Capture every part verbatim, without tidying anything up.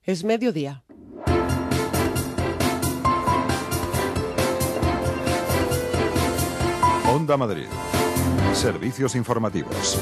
Es mediodía. Onda Madrid. Servicios informativos.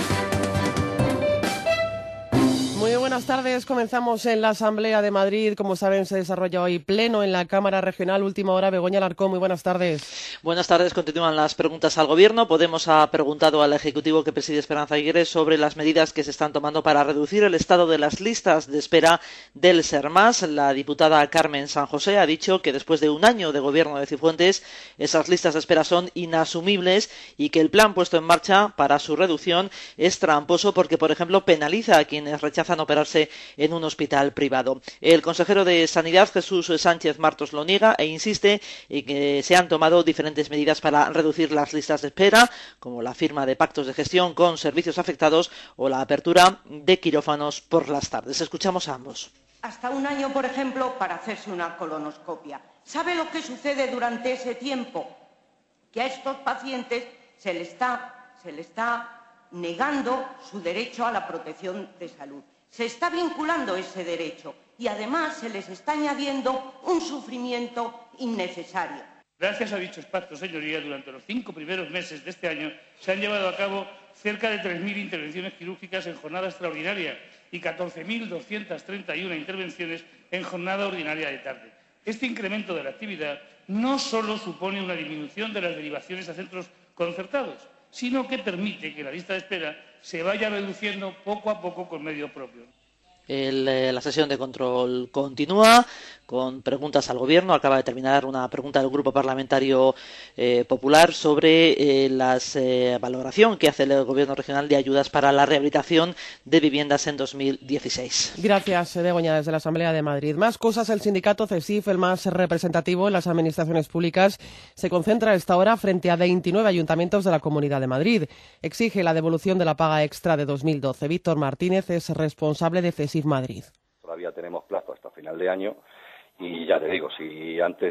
Muy buenas tardes. Comenzamos en la Asamblea de Madrid. Como saben, se desarrolla hoy pleno en la Cámara Regional. Última hora, Begoña Alarcón. Muy buenas tardes. Buenas tardes. Continúan las preguntas al Gobierno. Podemos ha preguntado al Ejecutivo que preside Esperanza Aguirre sobre las medidas que se están tomando para reducir el estado de las listas de espera del SERMAS. La diputada Carmen San José ha dicho que después de un año de gobierno de Cifuentes, esas listas de espera son inasumibles y que el plan puesto en marcha para su reducción es tramposo porque, por ejemplo, penaliza a quienes rechazan operarse en un hospital privado. El consejero de Sanidad, Jesús Sánchez Martos, lo niega e insiste en que se han tomado diferentes medidas para reducir las listas de espera, como la firma de pactos de gestión con servicios afectados o la apertura de quirófanos por las tardes. Escuchamos a ambos. Hasta un año, por ejemplo, para hacerse una colonoscopia. ¿Sabe lo que sucede durante ese tiempo? Que a estos pacientes se les está, se les está negando su derecho a la protección de salud. Se está vinculando ese derecho y además se les está añadiendo un sufrimiento innecesario. Gracias a dichos pactos, señorías, durante los cinco primeros meses de este año se han llevado a cabo cerca de tres mil intervenciones quirúrgicas en jornada extraordinaria y catorce mil doscientas treinta y una intervenciones en jornada ordinaria de tarde. Este incremento de la actividad no solo supone una disminución de las derivaciones a centros concertados, sino que permite que la lista de espera se vaya reduciendo poco a poco con medios propios. El, eh, la sesión de control continúa con preguntas al Gobierno. Acaba de terminar una pregunta del Grupo Parlamentario eh, Popular sobre eh, la eh, valoración que hace el Gobierno regional de ayudas para la rehabilitación de viviendas en dos mil dieciséis. Gracias, Begoña, desde la Asamblea de Madrid. Más cosas. El sindicato CESIF, el más representativo en las administraciones públicas, se concentra a esta hora frente a veintinueve ayuntamientos de la Comunidad de Madrid. Exige la devolución de la paga extra de dos mil doce. Víctor Martínez es responsable de CESIF Madrid. Todavía tenemos plazo hasta final de año y ya te digo, si antes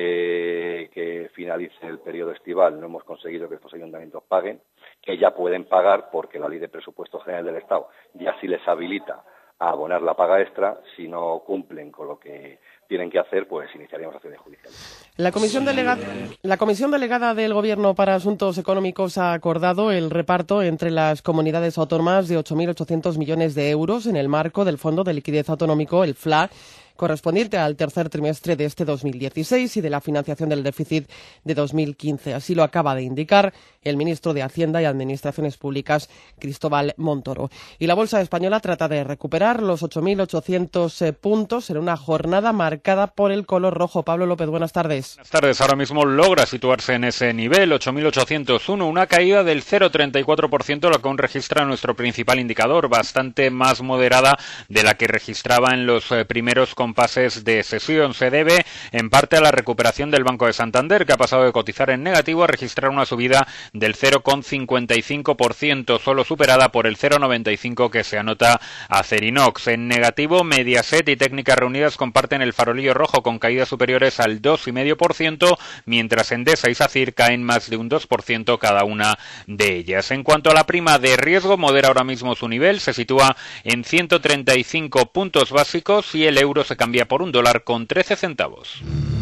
de que finalice el periodo estival no hemos conseguido que estos ayuntamientos paguen, que ya pueden pagar porque la Ley de Presupuestos General del Estado ya sí les habilita a abonar la paga extra. Si no cumplen con lo que tienen que hacer, pues iniciaríamos acciones judiciales. La comisión, delega... la comisión delegada del Gobierno para Asuntos Económicos ha acordado el reparto entre las comunidades autónomas de ocho mil ochocientos millones de euros en el marco del Fondo de Liquidez Autonómico, el F L A, correspondiente al tercer trimestre de este dos mil dieciséis y de la financiación del déficit de dos mil quince. Así lo acaba de indicar el ministro de Hacienda y Administraciones Públicas, Cristóbal Montoro. Y la Bolsa Española trata de recuperar los ocho mil ochocientos eh, puntos en una jornada marcada por el color rojo. Pablo López, buenas tardes. Buenas tardes. Ahora mismo logra situarse en ese nivel, ocho mil ochocientos uno, una caída del cero coma treinta y cuatro por ciento, la que aún registra nuestro principal indicador, bastante más moderada de la que registraba en los eh, primeros compases de sesión. Se debe en parte a la recuperación del Banco de Santander, que ha pasado de cotizar en negativo a registrar una subida del cero coma cincuenta y cinco por ciento, solo superada por el cero coma noventa y cinco por ciento que se anota Acerinox. En negativo, Mediaset y Técnicas Reunidas comparten el farolillo rojo con caídas superiores al dos coma cinco por ciento, mientras Endesa y SACIR caen más de un dos por ciento cada una de ellas. En cuanto a la prima de riesgo, modera ahora mismo su nivel, se sitúa en ciento treinta y cinco puntos básicos y el euro se cambia por un dólar con trece centavos.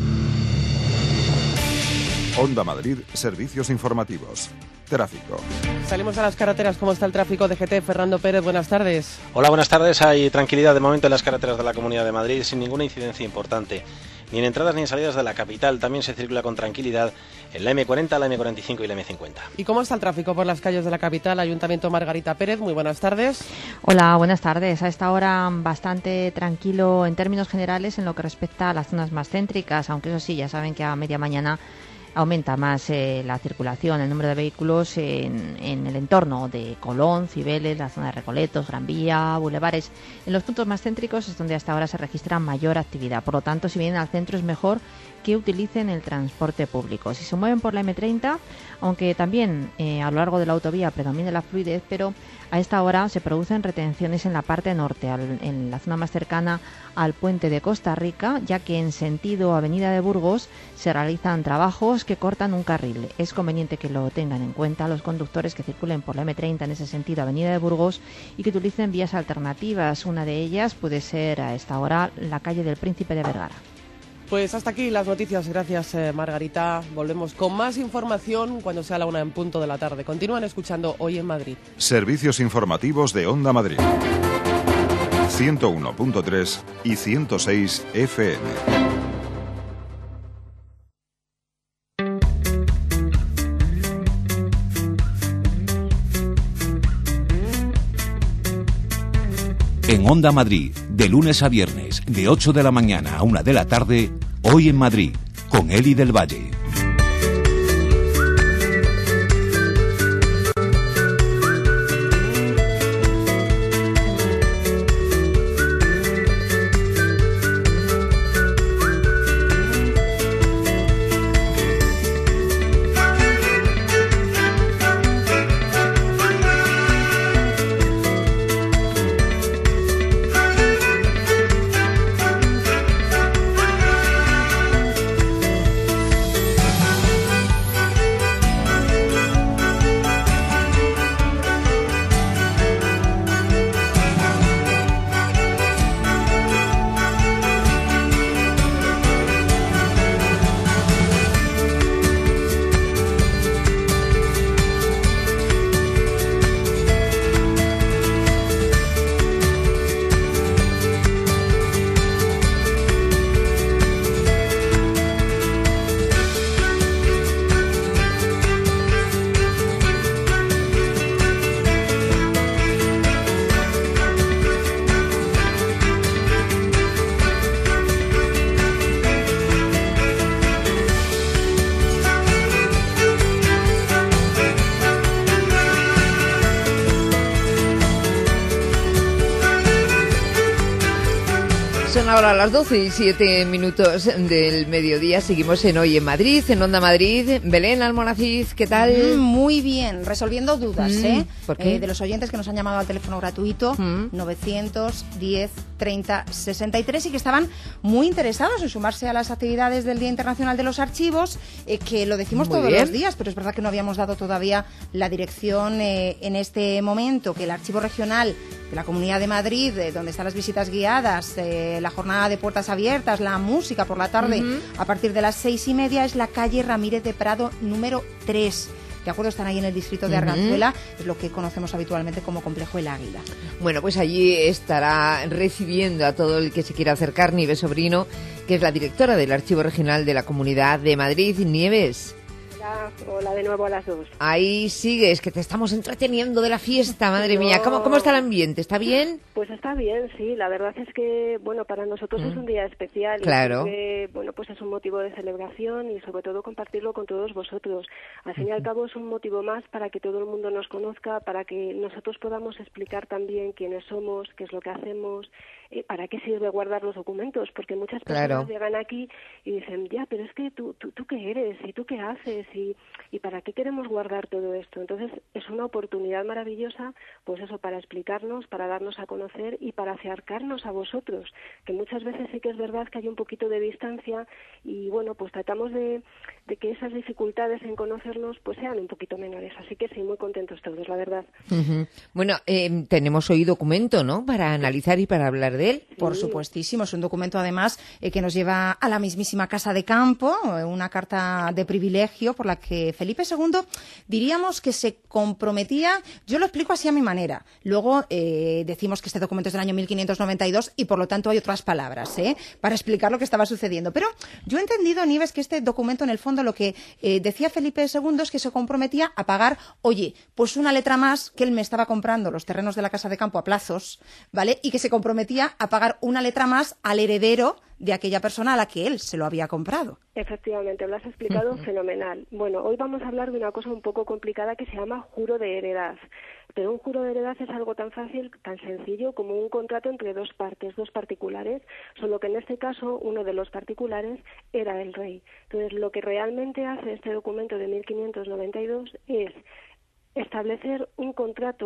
Onda Madrid, servicios informativos. Tráfico. Salimos a las carreteras. ¿Cómo está el tráfico? D G T, Fernando Pérez, buenas tardes. Hola, buenas tardes. Hay tranquilidad de momento en las carreteras de la Comunidad de Madrid sin ninguna incidencia importante. Ni en entradas ni en salidas de la capital. También se circula con tranquilidad en la eme cuarenta, la eme cuarenta y cinco y la eme cincuenta. ¿Y cómo está el tráfico por las calles de la capital? Ayuntamiento Margarita Pérez, muy buenas tardes. Hola, buenas tardes. A esta hora bastante tranquilo en términos generales en lo que respecta a las zonas más céntricas, aunque eso sí, ya saben que a media mañana aumenta más eh, la circulación, el número de vehículos en, en el entorno de Colón, Cibeles, la zona de Recoletos, Gran Vía, Bulevares. En los puntos más céntricos es donde hasta ahora se registra mayor actividad. Por lo tanto, si vienen al centro es mejor que utilicen el transporte público. Si se mueven por la eme treinta, aunque también eh, a lo largo de la autovía predomina la fluidez, pero a esta hora se producen retenciones en la parte norte, al, en la zona más cercana al puente de Costa Rica, ya que en sentido Avenida de Burgos se realizan trabajos vehículos que cortan un carril. Es conveniente que lo tengan en cuenta los conductores que circulen por la eme treinta en ese sentido, Avenida de Burgos, y que utilicen vías alternativas. Una de ellas puede ser a esta hora la calle del Príncipe de Vergara. Pues hasta aquí las noticias. Gracias, eh, Margarita. Volvemos con más información cuando sea la una en punto de la tarde. Continúan escuchando Hoy en Madrid. Servicios informativos de Onda Madrid. ciento uno punto tres y ciento seis F M. En Onda Madrid, de lunes a viernes, de ocho de la mañana a una de la tarde, Hoy en Madrid, con Eli del Valle. Son ahora las doce y siete minutos del mediodía. Seguimos en Hoy en Madrid, en Onda Madrid. Belén Almonaciz, ¿qué tal? Mm, muy bien, resolviendo dudas, Mm, ¿eh? ¿por qué? Eh, de los oyentes que nos han llamado al teléfono gratuito Mm. novecientos diez treinta sesenta y tres y que estaban muy interesados en sumarse a las actividades del Día Internacional de los Archivos, eh, que lo decimos Muy todos bien. los días, pero es verdad que no habíamos dado todavía la dirección eh, en este momento, que el Archivo Regional de la Comunidad de Madrid, eh, donde están las visitas guiadas, eh, la jornada de puertas abiertas, la música por la tarde, Ujú. a partir de las seis y media, es la calle Ramírez de Prado número tres. De acuerdo, están ahí en el distrito de Ujú. Arganzuela, es lo que conocemos habitualmente como Complejo El Águila. Bueno, pues allí estará recibiendo a todo el que se quiera acercar Nieves Sobrino, que es la directora del Archivo Regional de la Comunidad de Madrid. Nieves, Hola, hola de nuevo a las dos. ahí sigues, que te estamos entreteniendo de la fiesta, madre No. mía. ¿Cómo, ¿Cómo está el ambiente? ¿Está bien? Pues está bien, sí. La verdad es que, bueno, para nosotros Mm. es un día especial. y Claro. siempre, bueno, pues es un motivo de celebración y sobre todo compartirlo con todos vosotros. Al fin y al cabo es un motivo más para que todo el mundo nos conozca, para que nosotros podamos explicar también quiénes somos, qué es lo que hacemos, eh, para qué sirve guardar los documentos, porque muchas personas Claro. llegan aquí y dicen, ya, pero es que tú, tú, tú qué eres y tú qué haces y, y para qué queremos guardar todo esto. Entonces es una oportunidad maravillosa, pues eso, para explicarnos, para darnos a conocer y para acercarnos a vosotros, que muchas veces sí que es verdad que hay un poquito de distancia y bueno, pues tratamos de, de que esas dificultades en conocernos pues sean un poquito menores. Así que sí, muy contentos todos, la verdad. Ujú. Bueno, eh, tenemos hoy documento, ¿no?, para analizar y para hablar de él. Por supuestísimo, es un documento además eh, que nos lleva a la mismísima Casa de Campo, eh, una carta de privilegio por la que Felipe segundo diríamos que se comprometía, yo lo explico así a mi manera, luego eh, decimos que este documento es del año mil quinientos noventa y dos y por lo tanto hay otras palabras ¿eh? para explicar lo que estaba sucediendo, pero yo he entendido, Nieves, que este documento en el fondo lo que eh, decía Felipe segundo es que se comprometía a pagar, oye, pues una letra más, que él me estaba comprando los terrenos de la Casa de Campo a plazos, ¿vale? Y que se comprometía a pagar una letra más al heredero de aquella persona a la que él se lo había comprado. Efectivamente, lo has explicado fenomenal. Bueno, hoy vamos a hablar de una cosa un poco complicada que se llama juro de heredad. Pero un juro de heredad es algo tan fácil, tan sencillo como un contrato entre dos partes, dos particulares, solo que en este caso uno de los particulares era el rey. Entonces, lo que realmente hace este documento de mil quinientos noventa y dos es establecer un contrato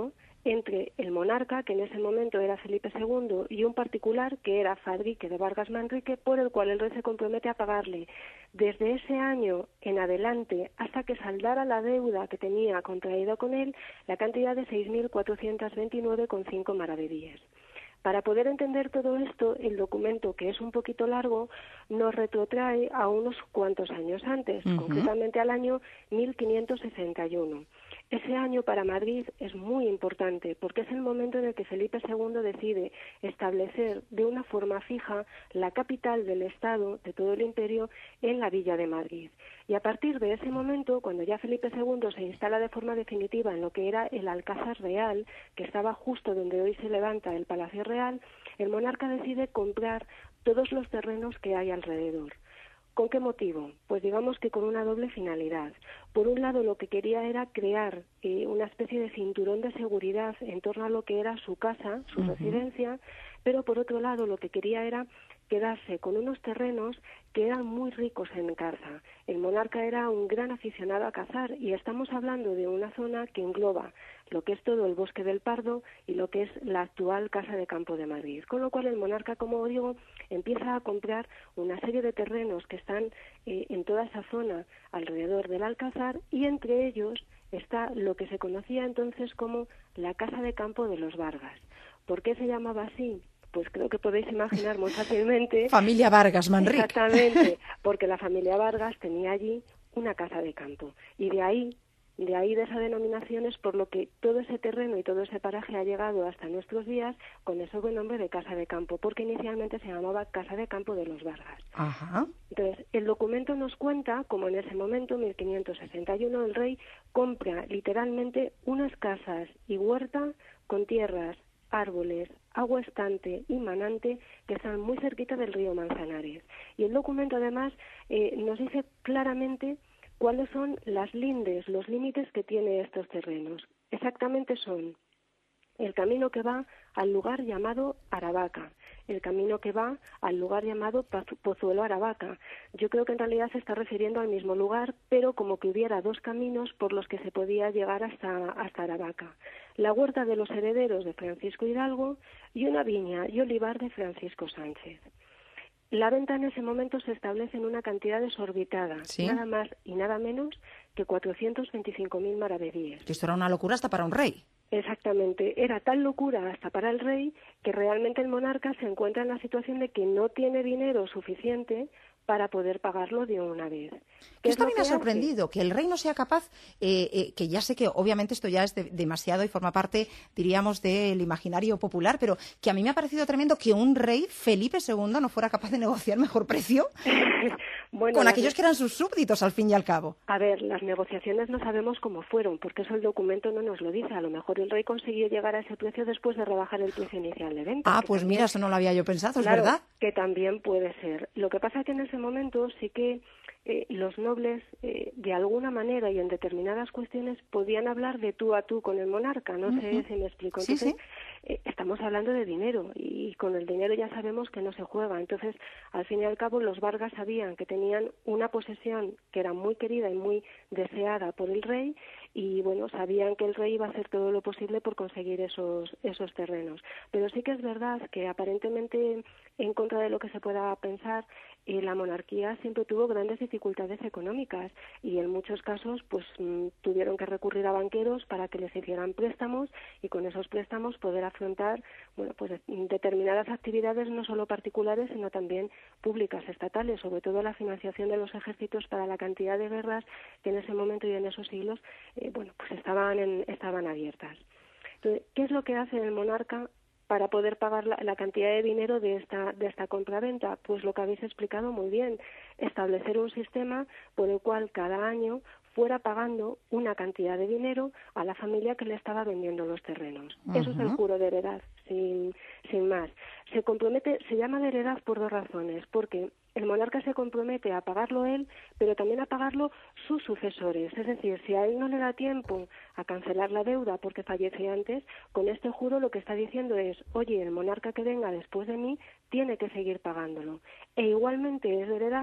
entre el monarca, que en ese momento era Felipe segundo, y un particular que era Fadrique de Vargas Manrique, por el cual el rey se compromete a pagarle desde ese año en adelante hasta que saldara la deuda que tenía contraída con él, la cantidad de seis mil cuatrocientos veintinueve coma cinco maravedíes. Para poder entender todo esto, el documento, que es un poquito largo, nos retrotrae a unos cuantos años antes, uh-huh. concretamente al año mil quinientos sesenta y uno. Ese año para Madrid es muy importante porque es el momento en el que Felipe segundo decide establecer de una forma fija la capital del Estado, de todo el imperio, en la Villa de Madrid. Y a partir de ese momento, cuando ya Felipe segundo se instala de forma definitiva en lo que era el Alcázar Real, que estaba justo donde hoy se levanta el Palacio Real, el monarca decide comprar todos los terrenos que hay alrededor. ¿Con qué motivo? Pues digamos que con una doble finalidad. Por un lado, lo que quería era crear eh, una especie de cinturón de seguridad en torno a lo que era su casa, su uh-huh. residencia, pero por otro lado, lo que quería era quedarse con unos terrenos que eran muy ricos en caza. El monarca era un gran aficionado a cazar y estamos hablando de una zona que engloba lo que es todo el Bosque del Pardo y lo que es la actual Casa de Campo de Madrid. Con lo cual el monarca, como digo, empieza a comprar una serie de terrenos que están eh, en toda esa zona alrededor del Alcázar y entre ellos está lo que se conocía entonces como la Casa de Campo de los Vargas. ¿Por qué se llamaba así? Pues creo que podéis imaginar muy fácilmente. Familia Vargas Manrique. Exactamente, porque la familia Vargas tenía allí una casa de campo. Y de ahí, de ahí de esa denominación es por lo que todo ese terreno y todo ese paraje ha llegado hasta nuestros días con ese buen nombre de casa de campo, porque inicialmente se llamaba Casa de Campo de los Vargas. Ajá. Entonces, el documento nos cuenta como en ese momento, mil quinientos sesenta y uno, el rey compra literalmente unas casas y huerta con tierras, árboles, agua estante y manante que están muy cerquita del río Manzanares. Y el documento además eh, nos dice claramente cuáles son las lindes, los límites que tiene estos terrenos. Exactamente son el camino que va al lugar llamado Aravaca, el camino que va al lugar llamado Pozuelo Aravaca. Yo creo que en realidad se está refiriendo al mismo lugar, pero como que hubiera dos caminos por los que se podía llegar hasta, hasta Aravaca. La huerta de los herederos de Francisco Hidalgo y una viña y olivar de Francisco Sánchez. La venta en ese momento se establece en una cantidad desorbitada, ¿sí? Nada más y nada menos que cuatrocientos veinticinco mil maravedíes. Esto era una locura hasta para un rey. Exactamente, era tal locura hasta para el rey que realmente el monarca se encuentra en la situación de que no tiene dinero suficiente para poder pagarlo de una vez. Esto a mí me ha sorprendido, que el rey no sea capaz, eh, eh, que ya sé que obviamente esto ya es de, demasiado y forma parte, diríamos, del imaginario popular, pero que a mí me ha parecido tremendo que un rey, Felipe segundo, no fuera capaz de negociar mejor precio bueno, con aquellos que eran sus súbditos, al fin y al cabo. A ver, las negociaciones no sabemos cómo fueron, porque eso el documento no nos lo dice. A lo mejor el rey consiguió llegar a ese precio después de rebajar el precio inicial de venta. Ah, pues también, mira, eso no lo había yo pensado, claro, es verdad. Que también puede ser. Lo que pasa es que en ese momento sí que eh, los nobles, eh, de alguna manera y en determinadas cuestiones, podían hablar de tú a tú con el monarca. No uh-huh. sé si me explico. Entonces, sí, sí. Eh, estamos hablando de dinero y con el dinero ya sabemos que no se juega. Entonces, al fin y al cabo, los Vargas sabían que tenían una posesión que era muy querida y muy deseada por el rey y, bueno, sabían que el rey iba a hacer todo lo posible por conseguir esos, esos terrenos. Pero sí que es verdad que aparentemente, en contra de lo que se pueda pensar, eh, la monarquía siempre tuvo grandes dificultades económicas y en muchos casos pues m, tuvieron que recurrir a banqueros para que les hicieran préstamos y con esos préstamos poder afrontar bueno pues determinadas actividades no solo particulares sino también públicas, estatales, sobre todo la financiación de los ejércitos para la cantidad de guerras que en ese momento y en esos siglos eh, bueno pues estaban en, estaban abiertas. Entonces, ¿qué es lo que hace el monarca para poder pagar la, la cantidad de dinero de esta de esta compraventa? Pues lo que habéis explicado muy bien, establecer un sistema por el cual cada año fuera pagando una cantidad de dinero a la familia que le estaba vendiendo los terrenos. Uh-huh. Eso es el juro de heredad, sin, sin más. Se compromete, se llama de heredad por dos razones, porque el monarca se compromete a pagarlo él, pero también a pagarlo sus sucesores. Es decir, si a él no le da tiempo a cancelar la deuda porque fallece antes, con este juro lo que está diciendo es, oye, el monarca que venga después de mí tiene que seguir pagándolo. E igualmente es de heredad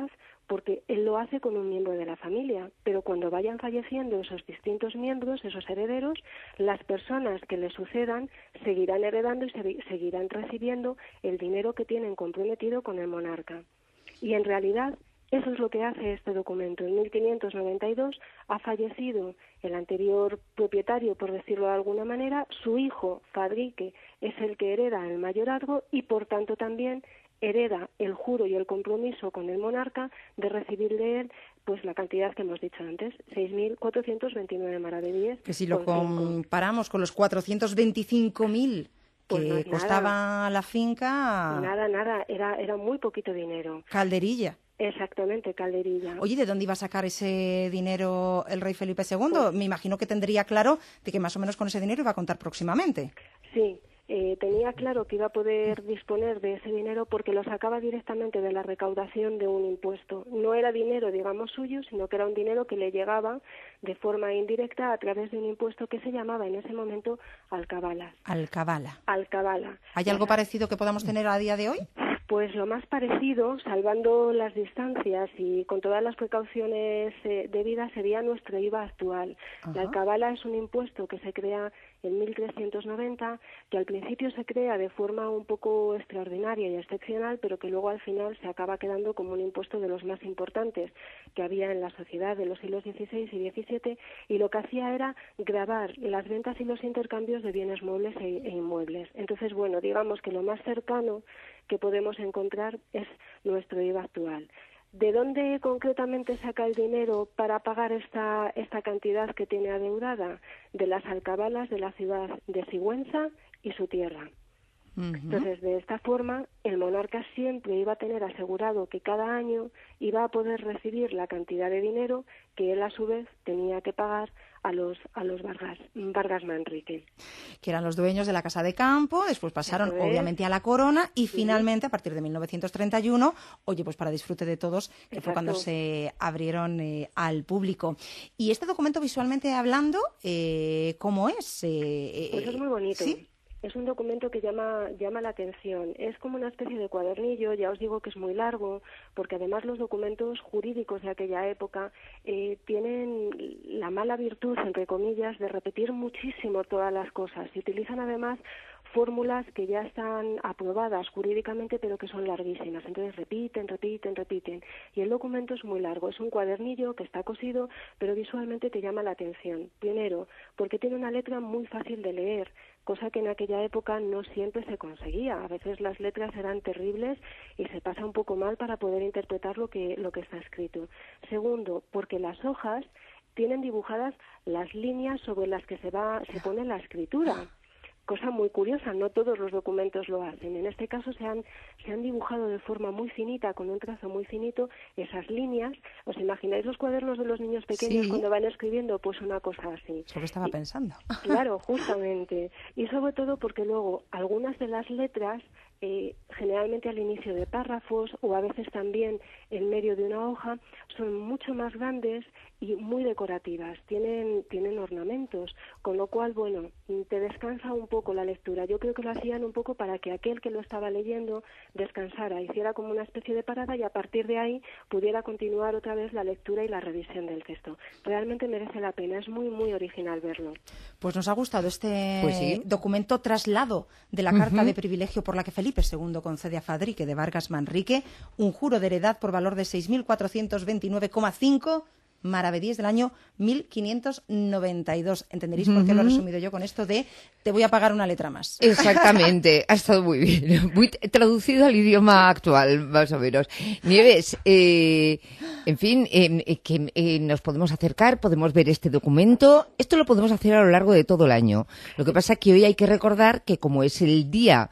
porque él lo hace con un miembro de la familia, pero cuando vayan falleciendo esos distintos miembros, esos herederos, las personas que le sucedan seguirán heredando y se, seguirán recibiendo el dinero que tienen comprometido con el monarca. Y en realidad eso es lo que hace este documento. En mil quinientos noventa y dos ha fallecido el anterior propietario, por decirlo de alguna manera, su hijo, Fadrique, es el que hereda el mayorazgo y por tanto también hereda el juro y el compromiso con el monarca de recibir de él pues la cantidad que hemos dicho antes, seis mil cuatrocientos veintinueve maravedíes. Que si lo comparamos con los cuatrocientos veinticinco mil que pues no costaba nada. La finca... Nada, nada, era, era muy poquito dinero. Calderilla. Exactamente, calderilla. Oye, ¿de dónde iba a sacar ese dinero el rey Felipe segundo? Pues, me imagino que tendría claro de que más o menos con ese dinero iba a contar próximamente. Sí, eh, tenía claro que iba a poder disponer de ese dinero porque lo sacaba directamente de la recaudación de un impuesto. No era dinero, digamos, suyo, sino que era un dinero que le llegaba de forma indirecta a través de un impuesto que se llamaba en ese momento alcabala. Alcabala. Alcabala. ¿Hay algo parecido que podamos tener a día de hoy? Pues lo más parecido, salvando las distancias y con todas las precauciones eh, debidas, sería nuestro I V A actual. Ajá. La alcabala es un impuesto que se crea en mil trescientos noventa, que al principio se crea de forma un poco extraordinaria y excepcional, pero que luego al final se acaba quedando como un impuesto de los más importantes que había en la sociedad de los siglos dieciséis y diecisiete, y lo que hacía era gravar las ventas y los intercambios de bienes muebles e, e inmuebles. Entonces, bueno, digamos que lo más cercano que podemos encontrar es nuestro I V A actual. ¿De dónde concretamente saca el dinero para pagar esta, esta cantidad que tiene adeudada? De las alcabalas de la ciudad de Sigüenza y su tierra. Uh-huh. Entonces, de esta forma, el monarca siempre iba a tener asegurado que cada año iba a poder recibir la cantidad de dinero que él, a su vez, tenía que pagar a los a los Vargas, Vargas Manrique. Que eran los dueños de la Casa de Campo, después pasaron Entonces, obviamente a la corona y sí. finalmente a partir de mil novecientos treinta y uno, oye, pues para disfrute de todos, que Exacto. fue cuando se abrieron eh, al público. Y este documento, visualmente hablando, eh, ¿cómo es? Eh, pues es muy bonito. ¿Sí? Es un documento que llama, llama la atención. Es como una especie de cuadernillo, ya os digo que es muy largo, porque además los documentos jurídicos de aquella época eh, tienen la mala virtud, entre comillas, de repetir muchísimo todas las cosas. Y utilizan además fórmulas que ya están aprobadas jurídicamente, pero que son larguísimas. Entonces repiten, repiten, repiten. Y el documento es muy largo. Es un cuadernillo que está cosido, pero visualmente te llama la atención. Primero, porque tiene una letra muy fácil de leer, cosa que en aquella época no siempre se conseguía. A veces las letras eran terribles y se pasa un poco mal para poder interpretar lo que, lo que está escrito. Segundo, porque las hojas tienen dibujadas las líneas sobre las que se va, se pone la escritura. Cosa muy curiosa, no todos los documentos lo hacen. En este caso se han, se han dibujado de forma muy finita, con un trazo muy finito, esas líneas. ¿Os imagináis los cuadernos de los niños pequeños sí. cuando van escribiendo? Pues una cosa así. Eso lo estaba y, pensando. Claro, justamente. Y sobre todo porque luego algunas de las letras, eh, generalmente al inicio de párrafos o a veces también en medio de una hoja, son mucho más grandes y muy decorativas, tienen, tienen ornamentos, con lo cual, bueno, te descansa un poco la lectura. Yo creo que lo hacían un poco para que aquel que lo estaba leyendo descansara, hiciera como una especie de parada y a partir de ahí pudiera continuar otra vez la lectura y la revisión del texto. Realmente merece la pena, es muy, muy original verlo. Pues nos ha gustado este pues sí. documento traslado de la uh-huh. carta de privilegio por la que Felipe segundo concede a Fadrique de Vargas Manrique un juro de heredad por valor de seis mil cuatrocientos veintinueve coma cinco maravedíes del año mil quinientos noventa y dos. Entenderéis por qué lo he resumido yo con esto de te voy a pagar una letra más. Exactamente, ha estado muy bien, muy traducido al idioma actual, más o menos. Nieves, eh, en fin, eh, que eh, nos podemos acercar, podemos ver este documento. Esto lo podemos hacer a lo largo de todo el año. Lo que pasa es que hoy hay que recordar que como es el día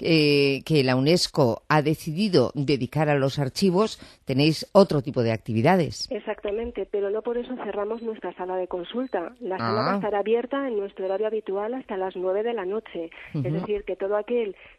Eh, que la UNESCO ha decidido dedicar a los archivos, tenéis otro tipo de actividades. Exactamente, pero no por eso cerramos nuestra sala de consulta. La sala ah. va a estar abierta en nuestro horario habitual hasta las nueve de la noche. Uh-huh. Es decir, que todo aquel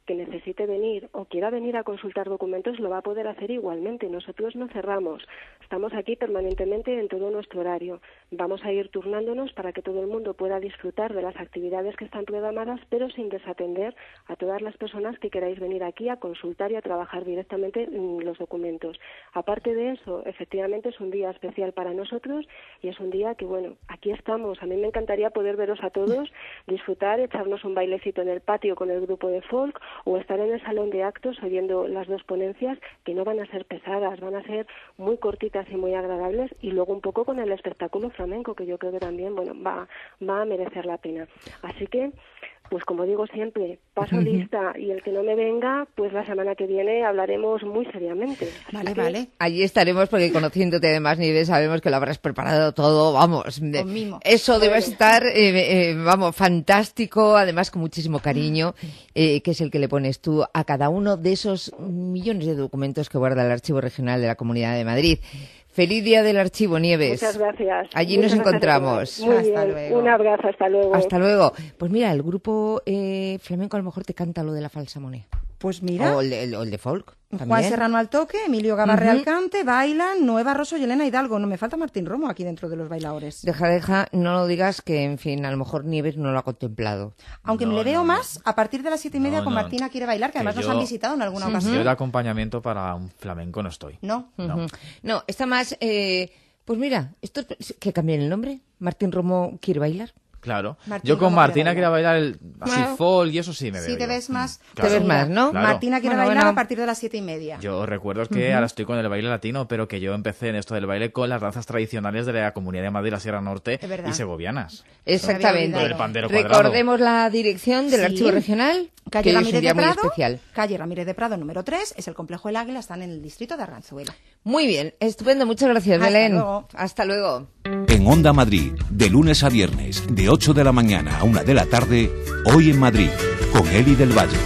que necesite venir o quiera venir a consultar documentos lo va a poder hacer igualmente. Nosotros no cerramos, estamos aquí permanentemente en todo nuestro horario. Vamos a ir turnándonos para que todo el mundo pueda disfrutar de las actividades que están programadas, pero sin desatender a todas las personas que queráis venir aquí a consultar y a trabajar directamente los documentos. Aparte de eso, efectivamente es un día especial para nosotros y es un día que, bueno, aquí estamos. A mí me encantaría poder veros a todos, disfrutar, echarnos un bailecito en el patio con el grupo de folk o estar en el salón de actos oyendo las dos ponencias, que no van a ser pesadas, van a ser muy cortitas y muy agradables, y luego un poco con el espectáculo flamenco, que yo creo que también, bueno, va, va a merecer la pena. Así que, pues como digo siempre, paso lista, y el que no me venga, pues la semana que viene hablaremos muy seriamente. Vale, vale. Allí estaremos porque conociéndote además, Nieves, sabemos que lo habrás preparado todo, vamos. Con mimo. Eso debe estar, eh, eh, vamos, fantástico, además con muchísimo cariño, eh, que es el que le pones tú a cada uno de esos millones de documentos que guarda el Archivo Regional de la Comunidad de Madrid. Feliz Día del Archivo, Nieves. Muchas gracias. Allí Muchas nos encontramos. Muy hasta bien. Luego. Un abrazo, hasta luego. Hasta luego. Pues mira, el grupo eh, flamenco a lo mejor te canta lo de la falsa moneda. Pues mira. O el, el, o el de folk. También. Juan Serrano al toque, Emilio Gavarre Uh-huh. al cante, bailan Nueva Rosso y Elena Hidalgo. No me falta Martín Romo aquí dentro de los bailadores. Deja, deja, no lo digas que, en fin, a lo mejor Nieves no lo ha contemplado. Aunque No, me le veo no, más a partir de las siete y media No, con no. Martina Quiere Bailar, que Que además nos yo- han visitado en alguna Yo ocasión. de acompañamiento para un flamenco no estoy. No. No. Ujú. No, está más... Eh, pues mira, esto es- que cambien el nombre. Martín Romo quiere bailar. Claro. Martín Yo con Romo quiere Martina quería bailar el así Claro. folk y eso sí me veo. Sí, te yo. ves más. Mm, claro. Te ves más, ¿no? Claro. Martina Quiere Bueno, Bailar bueno. a partir de las siete y media. Yo recuerdo que Ujú. ahora estoy con el baile latino, pero que yo empecé en esto del baile con las danzas tradicionales de la Comunidad de Madrid, la Sierra Norte Es verdad. y segovianas. Exactamente. Con el pandero cuadrado. Recordemos la dirección del Sí. Archivo Regional, Calle que hoy es Ramírez un día de muy Prado, especial. calle Ramírez de Prado número tres, es el Complejo El Águila, están en el distrito de Arganzuela. Muy bien, estupendo, muchas gracias, Hasta Belén. luego. Hasta luego. En Onda Madrid, de lunes a viernes, de ocho de la mañana a una de la tarde, Hoy en Madrid, con Eli del Valle.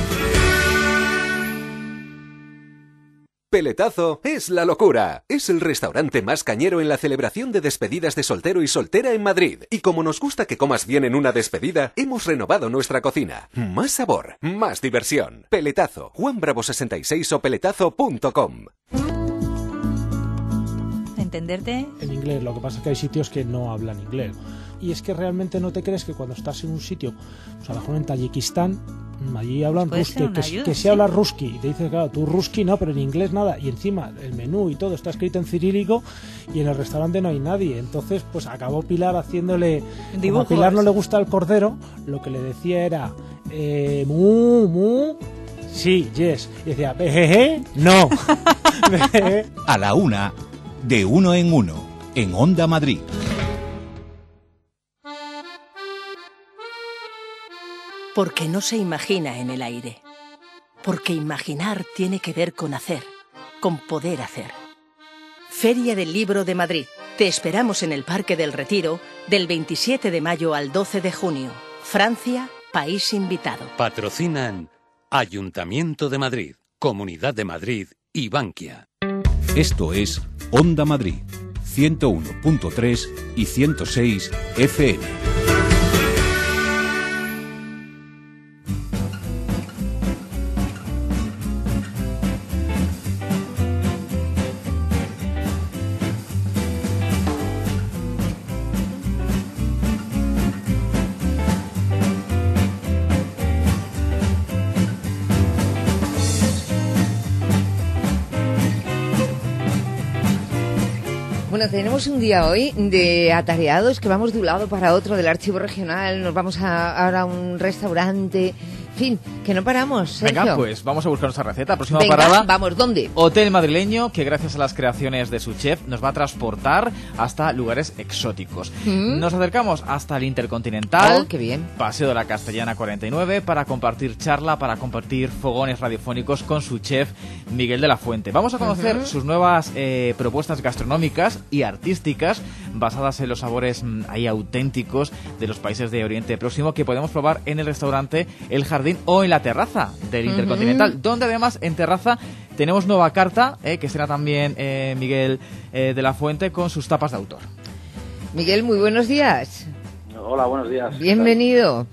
Peletazo es la locura. Es el restaurante más cañero en la celebración de despedidas de soltero y soltera en Madrid. Y como nos gusta que comas bien en una despedida, hemos renovado nuestra cocina. Más sabor, más diversión. Peletazo, Juan Bravo sesenta y seis o peletazo punto com. ¿Entenderte? En inglés, lo que pasa es que hay sitios que no hablan inglés. Y es que realmente no te crees que cuando estás en un sitio, pues a lo mejor en Tayikistán, allí hablan Puede ruski, ser una que, ayuda, que sí. se habla ruski. Y te dices, claro, tú ruski no, pero en inglés nada. Y encima el menú y todo está escrito en cirílico y en el restaurante no hay nadie. Entonces, pues acabó Pilar haciéndole... Como a Dibujos. Pilar no le gusta el cordero, lo que le decía era, eh, mu, mu... Sí, yes. Y decía, jejeje, no. A la una, de uno en uno, en Onda Madrid. Porque no se imagina en el aire. Porque imaginar tiene que ver con hacer, con poder hacer. Feria del Libro de Madrid. Te esperamos en el Parque del Retiro del veintisiete de mayo al doce de junio. Francia, país invitado. Patrocinan Ayuntamiento de Madrid, Comunidad de Madrid y Bankia. Esto es Onda Madrid, ciento uno punto tres y ciento seis F M. Bueno, tenemos un día hoy de atareados que vamos de un lado para otro del archivo regional, nos vamos a, ahora a un restaurante, en fin, que no paramos, Sergio. Venga, pues vamos a buscar nuestra receta. Próxima Venga, parada. vamos, ¿dónde? Hotel madrileño que gracias a las creaciones de su chef nos va a transportar hasta lugares exóticos. Mm. Nos acercamos hasta el Intercontinental. Oh, qué bien. Paseo de la Castellana cuarenta y nueve para compartir charla, para compartir fogones radiofónicos con su chef Miguel de la Fuente. Vamos a conocer Ujú. sus nuevas eh, propuestas gastronómicas y artísticas basadas en los sabores mm, ahí auténticos de los países de Oriente Próximo que podemos probar en el restaurante El Jardín o en la terraza del Ujú. Intercontinental, donde además en terraza tenemos nueva carta eh, que será también eh, Miguel eh, de la Fuente con sus tapas de autor. Miguel, muy buenos días. Hola, buenos días. Bienvenido.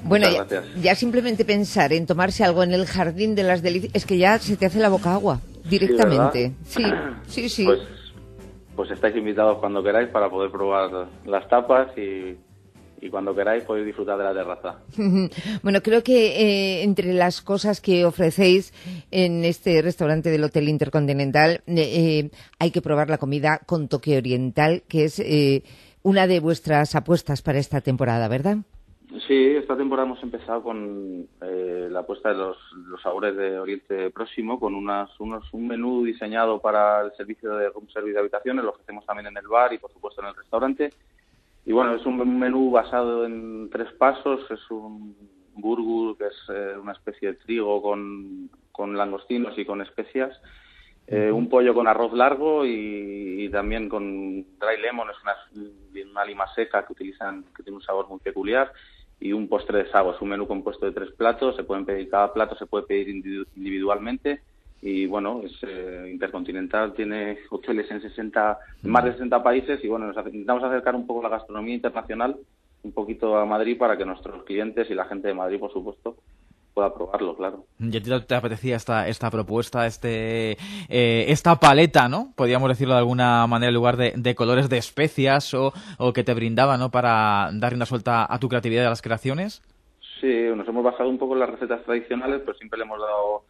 Bueno, Muchas ya, gracias. ya simplemente pensar en tomarse algo en el Jardín de las Delicias, es que ya se te hace la boca agua directamente. Sí, sí, sí. Pues, pues estáis invitados cuando queráis para poder probar las tapas y, y cuando queráis podéis disfrutar de la terraza. Bueno, creo que eh, entre las cosas que ofrecéis en este restaurante del Hotel Intercontinental eh, eh, hay que probar la comida con toque oriental, que es eh, una de vuestras apuestas para esta temporada, ¿verdad? Sí, esta temporada hemos empezado con eh, la apuesta de los, los sabores de Oriente Próximo, con unas, unos, un menú diseñado para el servicio de room service de habitaciones, lo ofrecemos también en el bar y por supuesto en el restaurante. Y bueno, es un menú basado en tres pasos, es un burgur, que es eh, una especie de trigo con, con langostinos y con especias, eh, uh-huh. un pollo con arroz largo y, y también con dry lemon, es una, una lima seca que utilizan, que tiene un sabor muy peculiar, y un postre de sagos, un menú compuesto de tres platos, se pueden pedir, cada plato se puede pedir individualmente. Y bueno, es eh, intercontinental, tiene hoteles en sesenta, más de sesenta países y bueno, nos intentamos acercar un poco la gastronomía internacional un poquito a Madrid para que nuestros clientes y la gente de Madrid, por supuesto, pueda probarlo, claro. ¿Y a ti te apetecía esta esta propuesta, este eh, esta paleta, ¿no? Podríamos decirlo de alguna manera, en lugar de, de colores de especias o, o que te brindaba, ¿no? Para dar una suelta a tu creatividad y a las creaciones. Sí, nos hemos basado un poco en las recetas tradicionales, pero siempre le hemos dado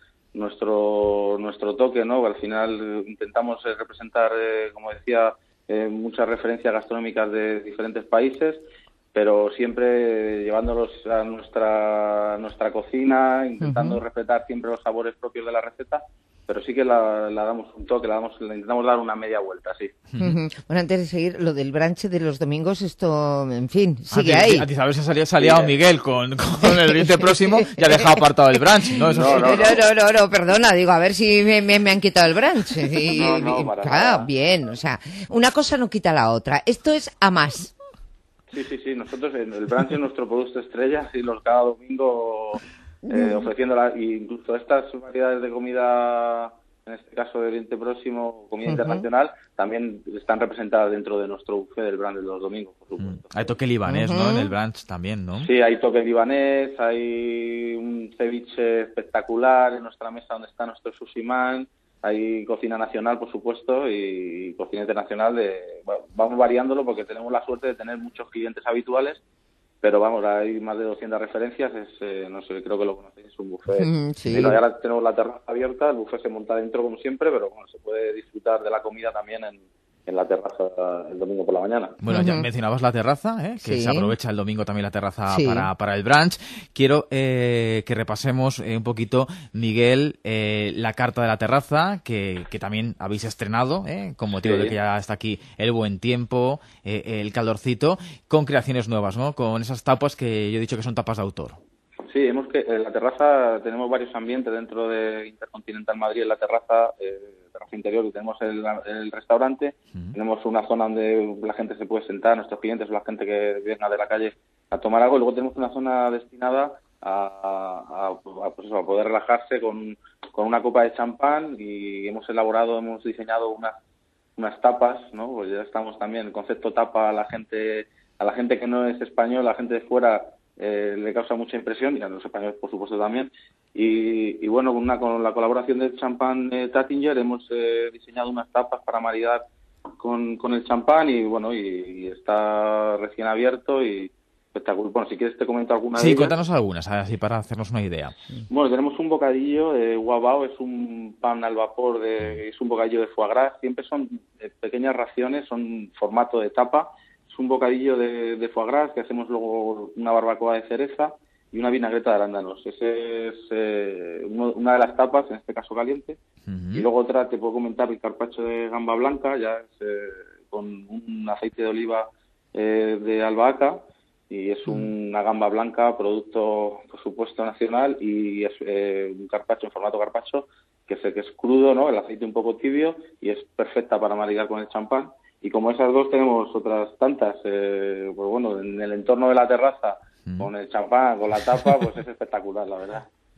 nuestro nuestro toque, ¿no? Al final intentamos eh, representar, eh, como decía, eh, muchas referencias gastronómicas de diferentes países, pero siempre llevándolos a nuestra nuestra cocina, intentando uh-huh. respetar siempre los sabores propios de la receta, pero sí que la, la damos un toque, la damos, le intentamos dar una media vuelta, sí. Uh-huh. Bueno, antes de seguir, lo del brunch de los domingos, esto, en fin, sigue ahí. A ti sabes si salía saliado Miguel con, con el Oriente Próximo y ha dejado apartado el brunch, ¿no? Eso no, no, no, no, no, no, perdona, digo, a ver si me, me, me han quitado el brunch. Y, no, no, para claro, nada. Bien, o sea, una cosa no quita la otra. Esto es a más. Sí, sí, sí, nosotros en el brunch es nuestro producto estrella y los cada domingo eh, ofreciendo la, incluso estas variedades de comida, en este caso de Oriente Próximo, comida uh-huh. internacional, también están representadas dentro de nuestro buffet del brunch de los domingos, por supuesto. Hay toque libanés, uh-huh. ¿no? En el brunch también, ¿no? Sí, hay toque libanés, hay un ceviche espectacular en nuestra mesa donde está nuestro sushi man. Hay cocina nacional, por supuesto, y cocina internacional. De, bueno, vamos variándolo porque tenemos la suerte de tener muchos clientes habituales, pero vamos, hay más de doscientas referencias. Es, eh, no sé, creo que lo conocéis, es un buffet. Mm, sí. Y ahora tenemos la terraza abierta, el buffet se monta dentro como siempre, pero bueno, se puede disfrutar de la comida también en, en la terraza el domingo por la mañana. Bueno, uh-huh. ya mencionabas la terraza, ¿eh? que sí. se aprovecha el domingo también la terraza sí. para, para el brunch. Quiero eh, que repasemos eh, un poquito, Miguel, eh, la carta de la terraza, que, que también habéis estrenado, ¿eh? con motivo sí. de que ya está aquí el buen tiempo, eh, el calorcito, con creaciones nuevas, ¿no? Con esas tapas que yo he dicho que son tapas de autor. Sí, hemos que en la terraza tenemos varios ambientes dentro de Intercontinental Madrid. En la terraza, eh, terraza interior, y tenemos el, el restaurante. Uh-huh. Tenemos una zona donde la gente se puede sentar, nuestros clientes o la gente que venga de la calle a tomar algo. Y luego tenemos una zona destinada a, a, a, pues eso, a poder relajarse con, con una copa de champán, y hemos elaborado, hemos diseñado unas unas tapas, ¿no? Pues ya estamos también, el concepto tapa a la gente, a la gente que no es español, a la gente de fuera. Eh, le causa mucha impresión, y a los españoles por supuesto también, y, y bueno, con, una, con la colaboración del champán eh, Tattinger hemos eh, diseñado unas tapas para maridar con, con el champán, y bueno, y, y está recién abierto y espectacular. Bueno, si quieres te comento alguna sí, de ellas. Cuéntanos algunas, así para hacernos una idea. Bueno, tenemos un bocadillo de guabao, es un pan al vapor, de, es un bocadillo de foie gras, siempre son eh, pequeñas raciones, son formato de tapa. Es un bocadillo de, de foie gras que hacemos luego una barbacoa de cereza y una vinagreta de arándanos. Ese es eh, uno, una de las tapas, en este caso caliente. Uh-huh. Y luego otra, te puedo comentar, el carpaccio de gamba blanca, ya es eh, con un aceite de oliva eh, de albahaca, y es uh-huh. una gamba blanca, producto, por supuesto, nacional, y es eh, un carpaccio en formato carpaccio, que sé que es crudo, ¿no? El aceite un poco tibio, y es perfecta para maridar con el champán. Y como esas dos tenemos otras tantas, eh, pues bueno, en el entorno de la terraza, mm. con el champán, con la tapa, pues es espectacular, la verdad.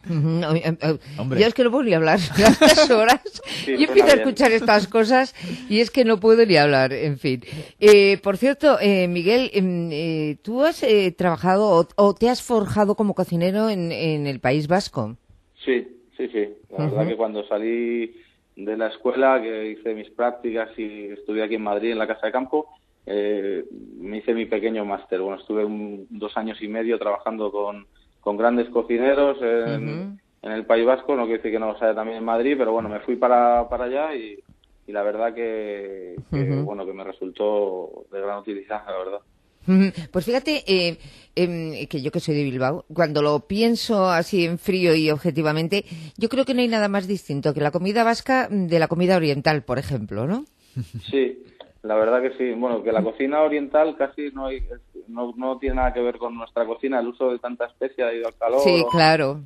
No, eh, eh, yo es que no puedo ni hablar a estas horas. Sí, yo empiezo a bien. escuchar estas cosas y es que no puedo ni hablar, en fin. Eh, por cierto, eh, Miguel, eh, ¿tú has eh, trabajado o, o te has forjado como cocinero en, en el País Vasco? Sí, sí, sí. La Ujú. verdad que cuando salí de la escuela, que hice mis prácticas y estudié aquí en Madrid en la Casa de Campo, eh, me hice mi pequeño máster. Bueno, estuve un, dos años y medio trabajando con, con grandes cocineros en, Ujú. en el País Vasco. No quiere decir que no los haya también en Madrid, pero bueno, me fui para, para allá y, y la verdad que, que, Ujú. bueno, que me resultó de gran utilidad, la verdad. Pues fíjate eh, em, que yo que soy de Bilbao, cuando lo pienso así en frío y objetivamente, yo creo que no hay nada más distinto que la comida vasca de la comida oriental, por ejemplo, ¿no? Sí, la verdad que sí. Bueno, que la cocina oriental casi no hay, no, no tiene nada que ver con nuestra cocina. El uso de tanta especia ha ido al calor. Sí, o- claro.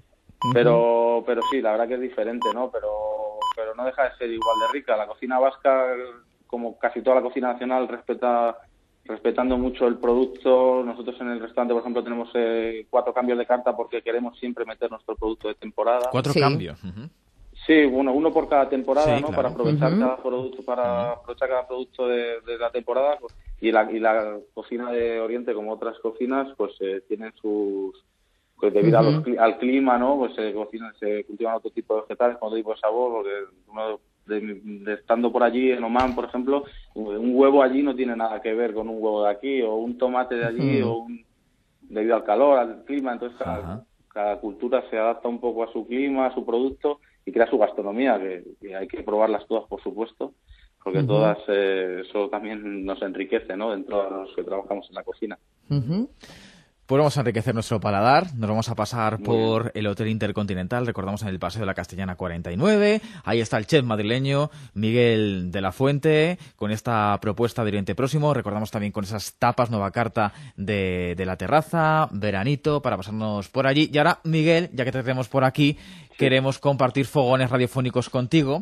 Pero, pero sí, la verdad que es diferente, ¿no? Pero, pero no deja de ser igual de rica. La cocina vasca, como casi toda la cocina nacional, respeta respetando mucho el producto. Nosotros en el restaurante, por ejemplo, tenemos eh, cuatro cambios de carta porque queremos siempre meter nuestro producto de temporada. Cuatro Sí. cambios. Ujú. Sí, bueno, uno por cada temporada, Sí, ¿no? claro. Para aprovechar Ujú. cada producto, para aprovechar cada producto de, de la temporada. Y la, y la cocina de Oriente, como otras cocinas, pues eh, tienen sus, pues debido a los Ujú. cli- al clima, ¿no? Pues se cocinan, se cultivan otro tipo de vegetales con otro tipo de sabor, porque uno de, de estando por allí en Oman, por ejemplo, un huevo allí no tiene nada que ver con un huevo de aquí, o un tomate de allí, Ujú. o un, debido al calor, al clima. Entonces cada, Ajá. cada cultura se adapta un poco a su clima, a su producto y crea su gastronomía, que, que hay que probarlas todas, por supuesto, porque Ujú. todas, eh, eso también nos enriquece, ¿no? Dentro de los que trabajamos en la cocina. Ujú. Pues vamos a enriquecer nuestro paladar, nos vamos a pasar Muy por el Hotel Intercontinental, recordamos en el Paseo de la Castellana cuarenta y nueve, ahí está el chef madrileño Miguel de la Fuente, con esta propuesta de Oriente Próximo, recordamos también con esas tapas, nueva carta de, de la terraza, veranito, para pasarnos por allí. Y ahora, Miguel, ya que te tenemos por aquí, queremos compartir fogones radiofónicos contigo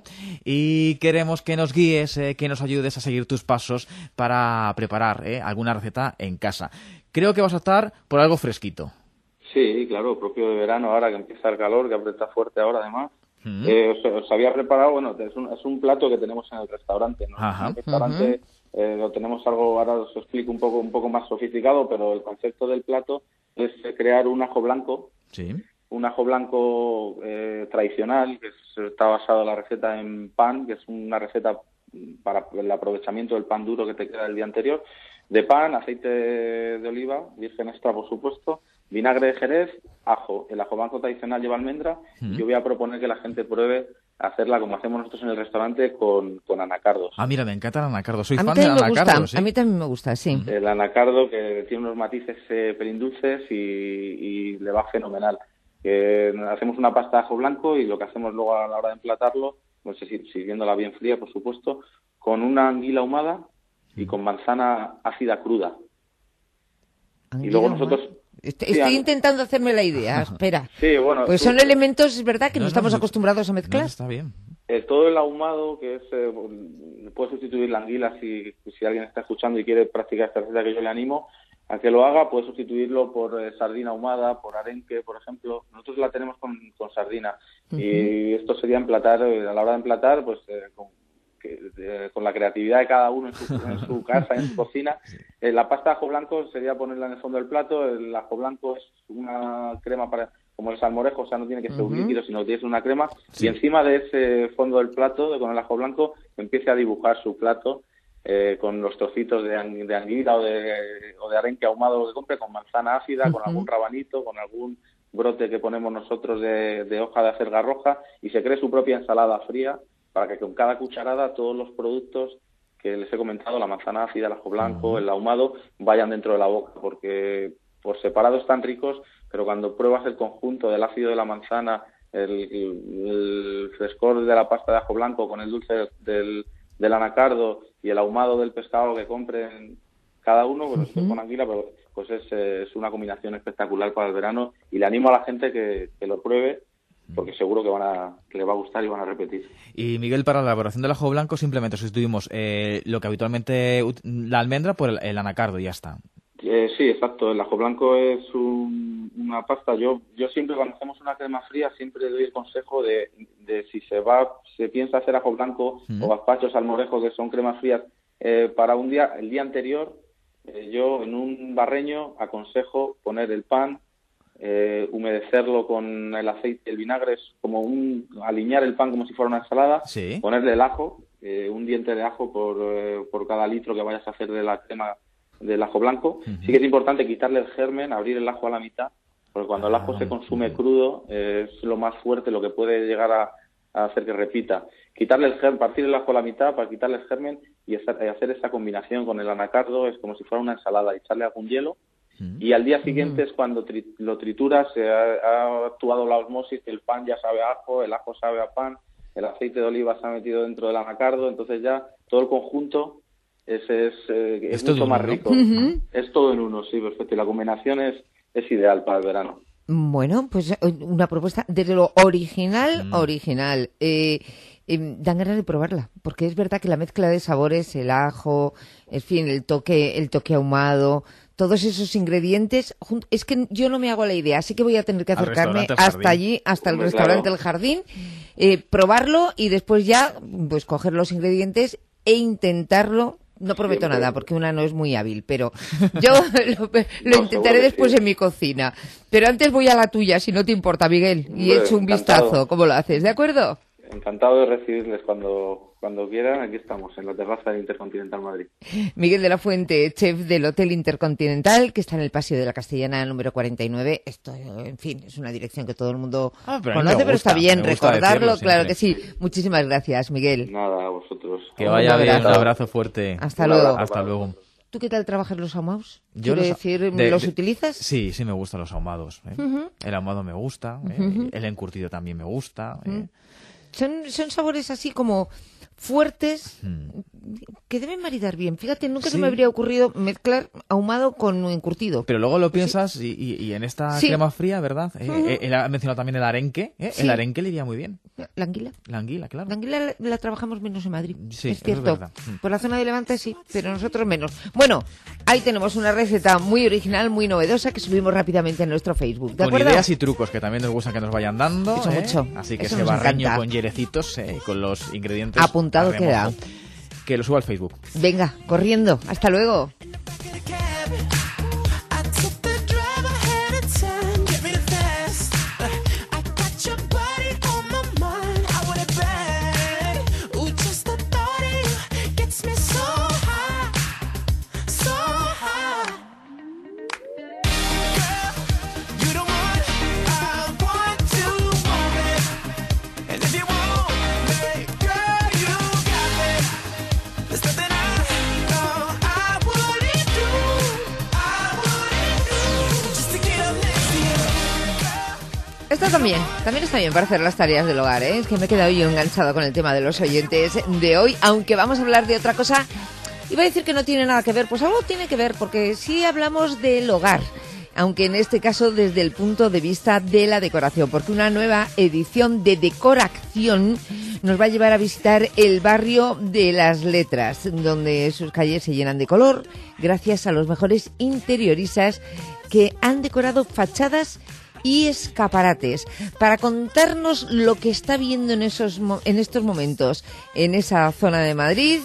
y queremos que nos guíes, eh, que nos ayudes a seguir tus pasos para preparar eh, alguna receta en casa. Creo que vas a estar por algo fresquito. Sí, claro, propio de verano, ahora que empieza el calor, que aprieta fuerte ahora además. Mm. Eh, os, os había preparado, bueno, es un, es un plato que tenemos en el restaurante, ¿no? Ajá. En el restaurante eh, lo tenemos algo, ahora os explico un poco, un poco más sofisticado, pero el concepto del plato es eh, crear un ajo blanco, Sí. un ajo blanco eh, tradicional, que es- está basado en la receta en pan, que es una receta para el aprovechamiento del pan duro que te queda el día anterior, de pan, aceite de oliva, virgen extra por supuesto, vinagre de Jerez, ajo. El ajo blanco tradicional lleva almendra. Mm. Yo voy a proponer que la gente pruebe hacerla como hacemos nosotros en el restaurante con, con anacardos. Ah, mira, me encanta el anacardo. Soy A mí fan del también me anacardo, gusta, sí. a mí también me gusta, sí. El anacardo que tiene unos matices eh, pelindulces y, y le va fenomenal. Eh, hacemos una pasta de ajo blanco y lo que hacemos luego a la hora de emplatarlo, pues es ir sirviéndola bien fría, por supuesto, con una anguila ahumada y con manzana ácida cruda. Y luego nosotros... Estoy, Sí, estoy an- intentando hacerme la idea, espera. Sí, bueno... Pues tú- son elementos, es verdad, que no, No, no, estamos no, acostumbrados a No, mezclar. está bien. Eh, todo el ahumado, que es eh, puede sustituir la anguila si, si alguien está escuchando y quiere practicar esta receta, que yo le animo a que lo haga, puede sustituirlo por eh, sardina ahumada, por arenque, por ejemplo. Nosotros la tenemos con, con sardina. Y esto sería emplatar, eh, a la hora de emplatar, pues eh, con, que, eh, con la creatividad de cada uno en su, en su casa, en su cocina. Eh, la pasta de ajo blanco sería ponerla en el fondo del plato. El ajo blanco es una crema para... como el salmorejo, o sea, no tiene que ser un Ujú. líquido, sino que tiene que ser una crema, Sí. y encima de ese fondo del plato, con el ajo blanco, empiece a dibujar su plato eh, con los trocitos de, ang- de anguila o de, o de arenque ahumado, lo que compre, con manzana ácida, con Ujú. algún rabanito, con algún brote que ponemos nosotros de, de hoja de acelga roja, y se cree su propia ensalada fría, para que con cada cucharada todos los productos que les he comentado, la manzana ácida, el ajo blanco, el ahumado, vayan dentro de la boca, porque por separado están ricos, pero cuando pruebas el conjunto del ácido de la manzana, el, el- el frescor de la pasta de ajo blanco con el dulce del, del anacardo y el ahumado del pescado que compren cada uno, pues esto con anguila, pero pues es, eh, es una combinación espectacular para el verano, y le animo a la gente que, que lo pruebe, porque seguro que van a que les va a gustar y van a repetir. Y Miguel, para la elaboración del ajo blanco simplemente sustituimos eh, lo que habitualmente ut- la almendra por el, el anacardo y ya está. Eh, sí, exacto. El ajo blanco es un, una pasta. Yo yo siempre cuando hacemos una crema fría siempre doy el consejo de, de si se va se piensa hacer ajo blanco mm. o gazpacho, salmorejo, que son cremas frías, eh, para un día, el día anterior, eh, yo en un barreño aconsejo poner el pan, eh, humedecerlo con el aceite, el vinagre, es como un alinear el pan como si fuera una ensalada, sí. ponerle el ajo, eh, un diente de ajo por, eh, por cada litro que vayas a hacer de la crema del ajo blanco. Uh-huh. Sí que es importante quitarle el germen, abrir el ajo a la mitad, porque cuando el ajo ah, se consume uh-huh. crudo eh, es lo más fuerte, lo que puede llegar a, a hacer que repita. Quitarle el germen, partir el ajo a la mitad para quitarle el germen y hacer esa combinación con el anacardo, es como si fuera una ensalada, echarle algún hielo uh-huh. y al día siguiente uh-huh. es cuando tri- lo trituras, se ha, ha actuado la osmosis, el pan ya sabe a ajo, el ajo sabe a pan, el aceite de oliva se ha metido dentro del anacardo, entonces ya todo el conjunto Ese es, eh, es, es mucho más rico. Uh-huh. Es todo en uno, sí, perfecto. Y la combinación es, es ideal para el verano. Bueno, pues una propuesta desde lo original, mm. original. Eh, eh, dan ganas de probarla, porque es verdad que la mezcla de sabores, el ajo, en fin, el toque, el toque ahumado, todos esos ingredientes, es que yo no me hago la idea, así que voy a tener que acercarme hasta allí, hasta el Muy restaurante claro. El Jardín, eh, probarlo y después ya, pues coger los ingredientes e intentarlo. No prometo Siempre. nada, porque una no es muy hábil, pero yo lo, lo no, intentaré después sí. en mi cocina. Pero antes voy a la tuya, si no te importa, Miguel, y Hombre, echo un encantado. vistazo. ¿Cómo lo haces? ¿De acuerdo? Encantado de recibirles cuando, cuando quieran. Aquí estamos, en la terraza del Intercontinental Madrid. Miguel de la Fuente, chef del Hotel Intercontinental, que está en el Paseo de la Castellana número cuarenta y nueve. Esto, en fin, es una dirección que todo el mundo ah, pero conoce, gusta, pero está bien recordarlo. Claro que sí. Muchísimas gracias, Miguel. Nada, a vosotros. Que vaya bien, un abrazo fuerte. Hasta luego. Hasta luego. ¿Tú qué tal trabajas los ahumados? Yo Quiero los, decir, de, ¿los de, utilizas? Sí, sí me gustan los ahumados. ¿eh? Uh-huh. El ahumado me gusta, uh-huh. eh, el encurtido también me gusta. Uh-huh. Eh. Son, son sabores así como fuertes hmm. que deben maridar bien. Fíjate, nunca sí. se me habría ocurrido mezclar ahumado con encurtido. Pero luego lo piensas sí. y, y, y en esta sí. crema fría, ¿verdad? Eh, uh-huh. eh, él ha mencionado también el arenque. ¿eh? Sí. El arenque le iría muy bien. La anguila. La anguila, claro. La anguila la, la trabajamos menos en Madrid. Sí, es cierto. Es verdad. Por la zona de Levante sí, pero nosotros menos. Bueno, ahí tenemos una receta muy original, muy novedosa que subimos rápidamente en nuestro Facebook. ¿De con acuerdo? Ideas y trucos que también nos gusta que nos vayan dando. Eso ¿eh? mucho. Así que Eso ese barreño con hierecitos, eh, con los ingredientes. Apuntado queda. Que lo suba al Facebook. Venga, corriendo. Hasta luego. Esto también, también está bien para hacer las tareas del hogar, ¿eh? Es que me he quedado yo enganchado con el tema de los oyentes de hoy, aunque vamos a hablar de otra cosa. Iba a decir que no tiene nada que ver, pues algo tiene que ver, porque sí hablamos del hogar, aunque en este caso desde el punto de vista de la decoración, porque una nueva edición de Decoración nos va a llevar a visitar el barrio de Las Letras, donde sus calles se llenan de color gracias a los mejores interioristas que han decorado fachadas y escaparates. Para contarnos lo que está viendo en esos en estos momentos en esa zona de Madrid,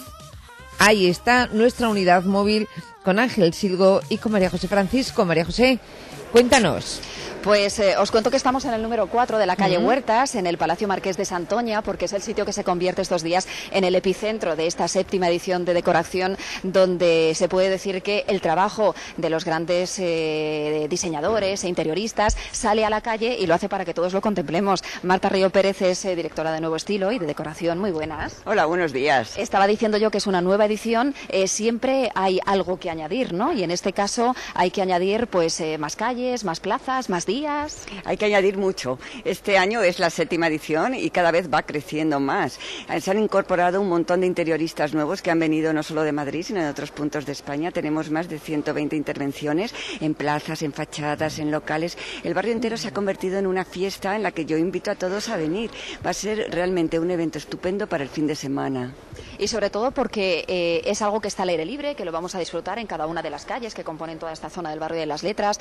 ahí está nuestra unidad móvil con Ángel Silgo y con María José Francisco. María José, cuéntanos. Pues eh, os cuento que estamos en el número cuatro de la calle uh-huh. Huertas, en el Palacio Marqués de Santoña, porque es el sitio que se convierte estos días en el epicentro de esta séptima edición de Decoración, donde se puede decir que el trabajo de los grandes eh, diseñadores e interioristas sale a la calle y lo hace para que todos lo contemplemos. Marta Río Pérez es eh, directora de Nuevo Estilo y de Decoración. Muy buenas. Hola, buenos días. Estaba diciendo yo que es una nueva edición, eh, siempre hay algo que añadir, ¿no? Y en este caso hay que añadir pues eh, más calles, más plazas, más días. Hay que añadir mucho. Este año es la séptima edición y cada vez va creciendo más. Se han incorporado un montón de interioristas nuevos que han venido no solo de Madrid, sino de otros puntos de España. Tenemos más de ciento veinte intervenciones en plazas, en fachadas, en locales. El barrio entero se ha convertido en una fiesta en la que yo invito a todos a venir. Va a ser realmente un evento estupendo para el fin de semana. Y sobre todo porque eh, es algo que está al aire libre, que lo vamos a disfrutar en cada una de las calles que componen toda esta zona del barrio de Las Letras. Yo decía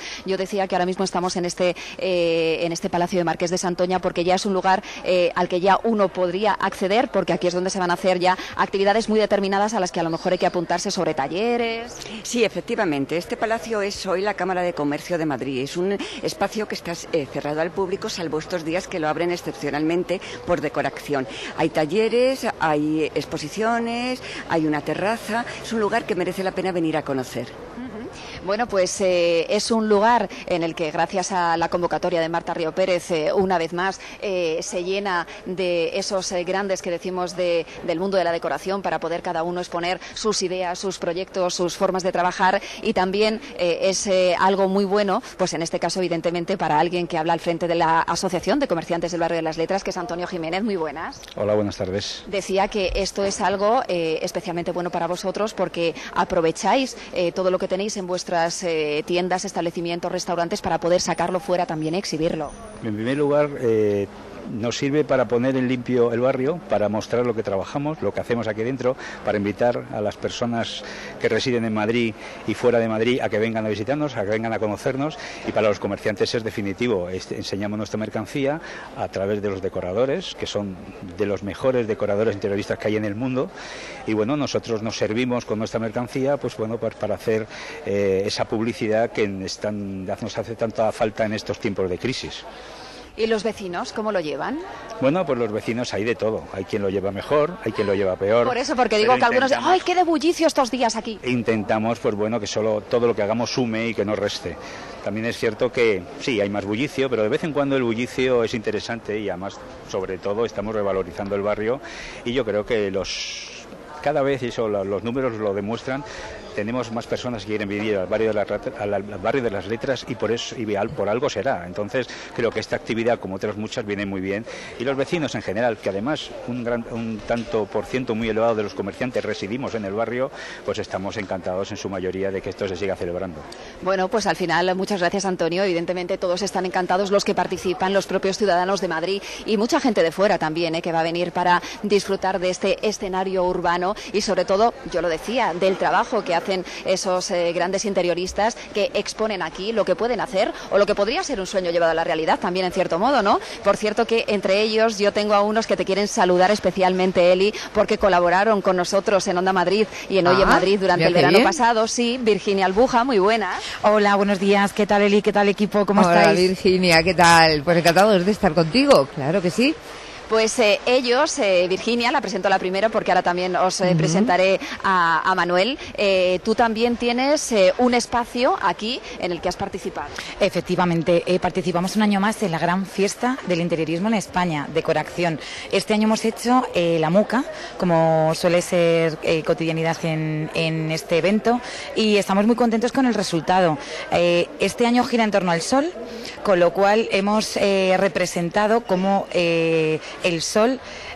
decía que ahora mismo estamos en este, eh, en este Palacio de Marqués de Santoña porque ya es un lugar eh, al que ya uno podría acceder, porque aquí es donde se van a hacer ya actividades muy determinadas a las que a lo mejor hay que apuntarse sobre talleres. Sí, efectivamente. Este palacio es hoy la Cámara de Comercio de Madrid. Es un espacio que está eh, cerrado al público, salvo estos días que lo abren excepcionalmente por decoración. Hay talleres, hay exposiciones, hay una terraza. Es un lugar que merece la pena venir a conocer. Bueno, pues eh, es un lugar en el que gracias a la convocatoria de Marta Río Pérez, eh, una vez más, eh, se llena de esos eh, grandes que decimos de, del mundo de la decoración para poder cada uno exponer sus ideas, sus proyectos, sus formas de trabajar, y también eh, es eh, algo muy bueno, pues en este caso evidentemente para alguien que habla al frente de la Asociación de Comerciantes del Barrio de las Letras, que es Antonio Jiménez. Muy buenas. Hola, buenas tardes. Decía que esto es algo eh, especialmente bueno para vosotros porque aprovecháis eh, todo lo que tenéis en vuestras eh, tiendas, establecimientos, restaurantes para poder sacarlo fuera también, exhibirlo. En primer lugar, eh, nos sirve para poner en limpio el barrio, para mostrar lo que trabajamos, lo que hacemos aquí dentro, para invitar a las personas que residen en Madrid y fuera de Madrid a que vengan a visitarnos, a que vengan a conocernos, y para los comerciantes es definitivo. Este, enseñamos nuestra mercancía a través de los decoradores, que son de los mejores decoradores interioristas que hay en el mundo, y bueno, nosotros nos servimos con nuestra mercancía pues bueno, para, para hacer eh, esa publicidad que están, nos hace tanta falta en estos tiempos de crisis. ¿Y los vecinos cómo lo llevan? Bueno, pues los vecinos hay de todo. Hay quien lo lleva mejor, hay quien lo lleva peor. Por eso, porque digo que algunos... ¡Ay, qué de bullicio estos días aquí! Intentamos, pues bueno, que solo todo lo que hagamos sume y que no reste. También es cierto que sí, hay más bullicio, pero de vez en cuando el bullicio es interesante y además, sobre todo, estamos revalorizando el barrio y yo creo que los... Cada vez, eso los números lo demuestran, tenemos más personas que quieren vivir al barrio de las, al barrio de las letras y por eso y por algo será. Entonces creo que esta actividad, como otras muchas, viene muy bien. Y los vecinos en general, que además un, gran, un tanto por ciento muy elevado de los comerciantes residimos en el barrio, pues estamos encantados en su mayoría de que esto se siga celebrando. Bueno, pues al final, muchas gracias, Antonio. Evidentemente todos están encantados, los que participan, los propios ciudadanos de Madrid y mucha gente de fuera también, ¿eh? que va a venir para disfrutar de este escenario urbano y sobre todo, yo lo decía, del trabajo que hacen esos eh, grandes interioristas que exponen aquí lo que pueden hacer o lo que podría ser un sueño llevado a la realidad también en cierto modo, ¿no? Por cierto que entre ellos yo tengo a unos que te quieren saludar especialmente, Eli, porque colaboraron con nosotros en Onda Madrid y en Hoy ah, en Madrid durante el verano bien. pasado. Sí, Virginia Albuja, muy buena. Hola, buenos días. ¿Qué tal, Eli? ¿Qué tal, equipo? ¿Cómo Hola, estáis? Virginia, ¿qué tal? Pues encantados de estar contigo, claro que sí. Pues eh, ellos, eh, Virginia, la presento la primera porque ahora también os eh, uh-huh. presentaré a, a Manuel. Eh, tú también tienes eh, un espacio aquí en el que has participado. Efectivamente, eh, participamos un año más en la gran fiesta del interiorismo en España, Decoración. Este año hemos hecho eh, la muca, como suele ser eh, cotidianidad en, en este evento, y estamos muy contentos con el resultado. Eh, este año gira en torno al sol, con lo cual hemos eh, representado como... Eh, el sol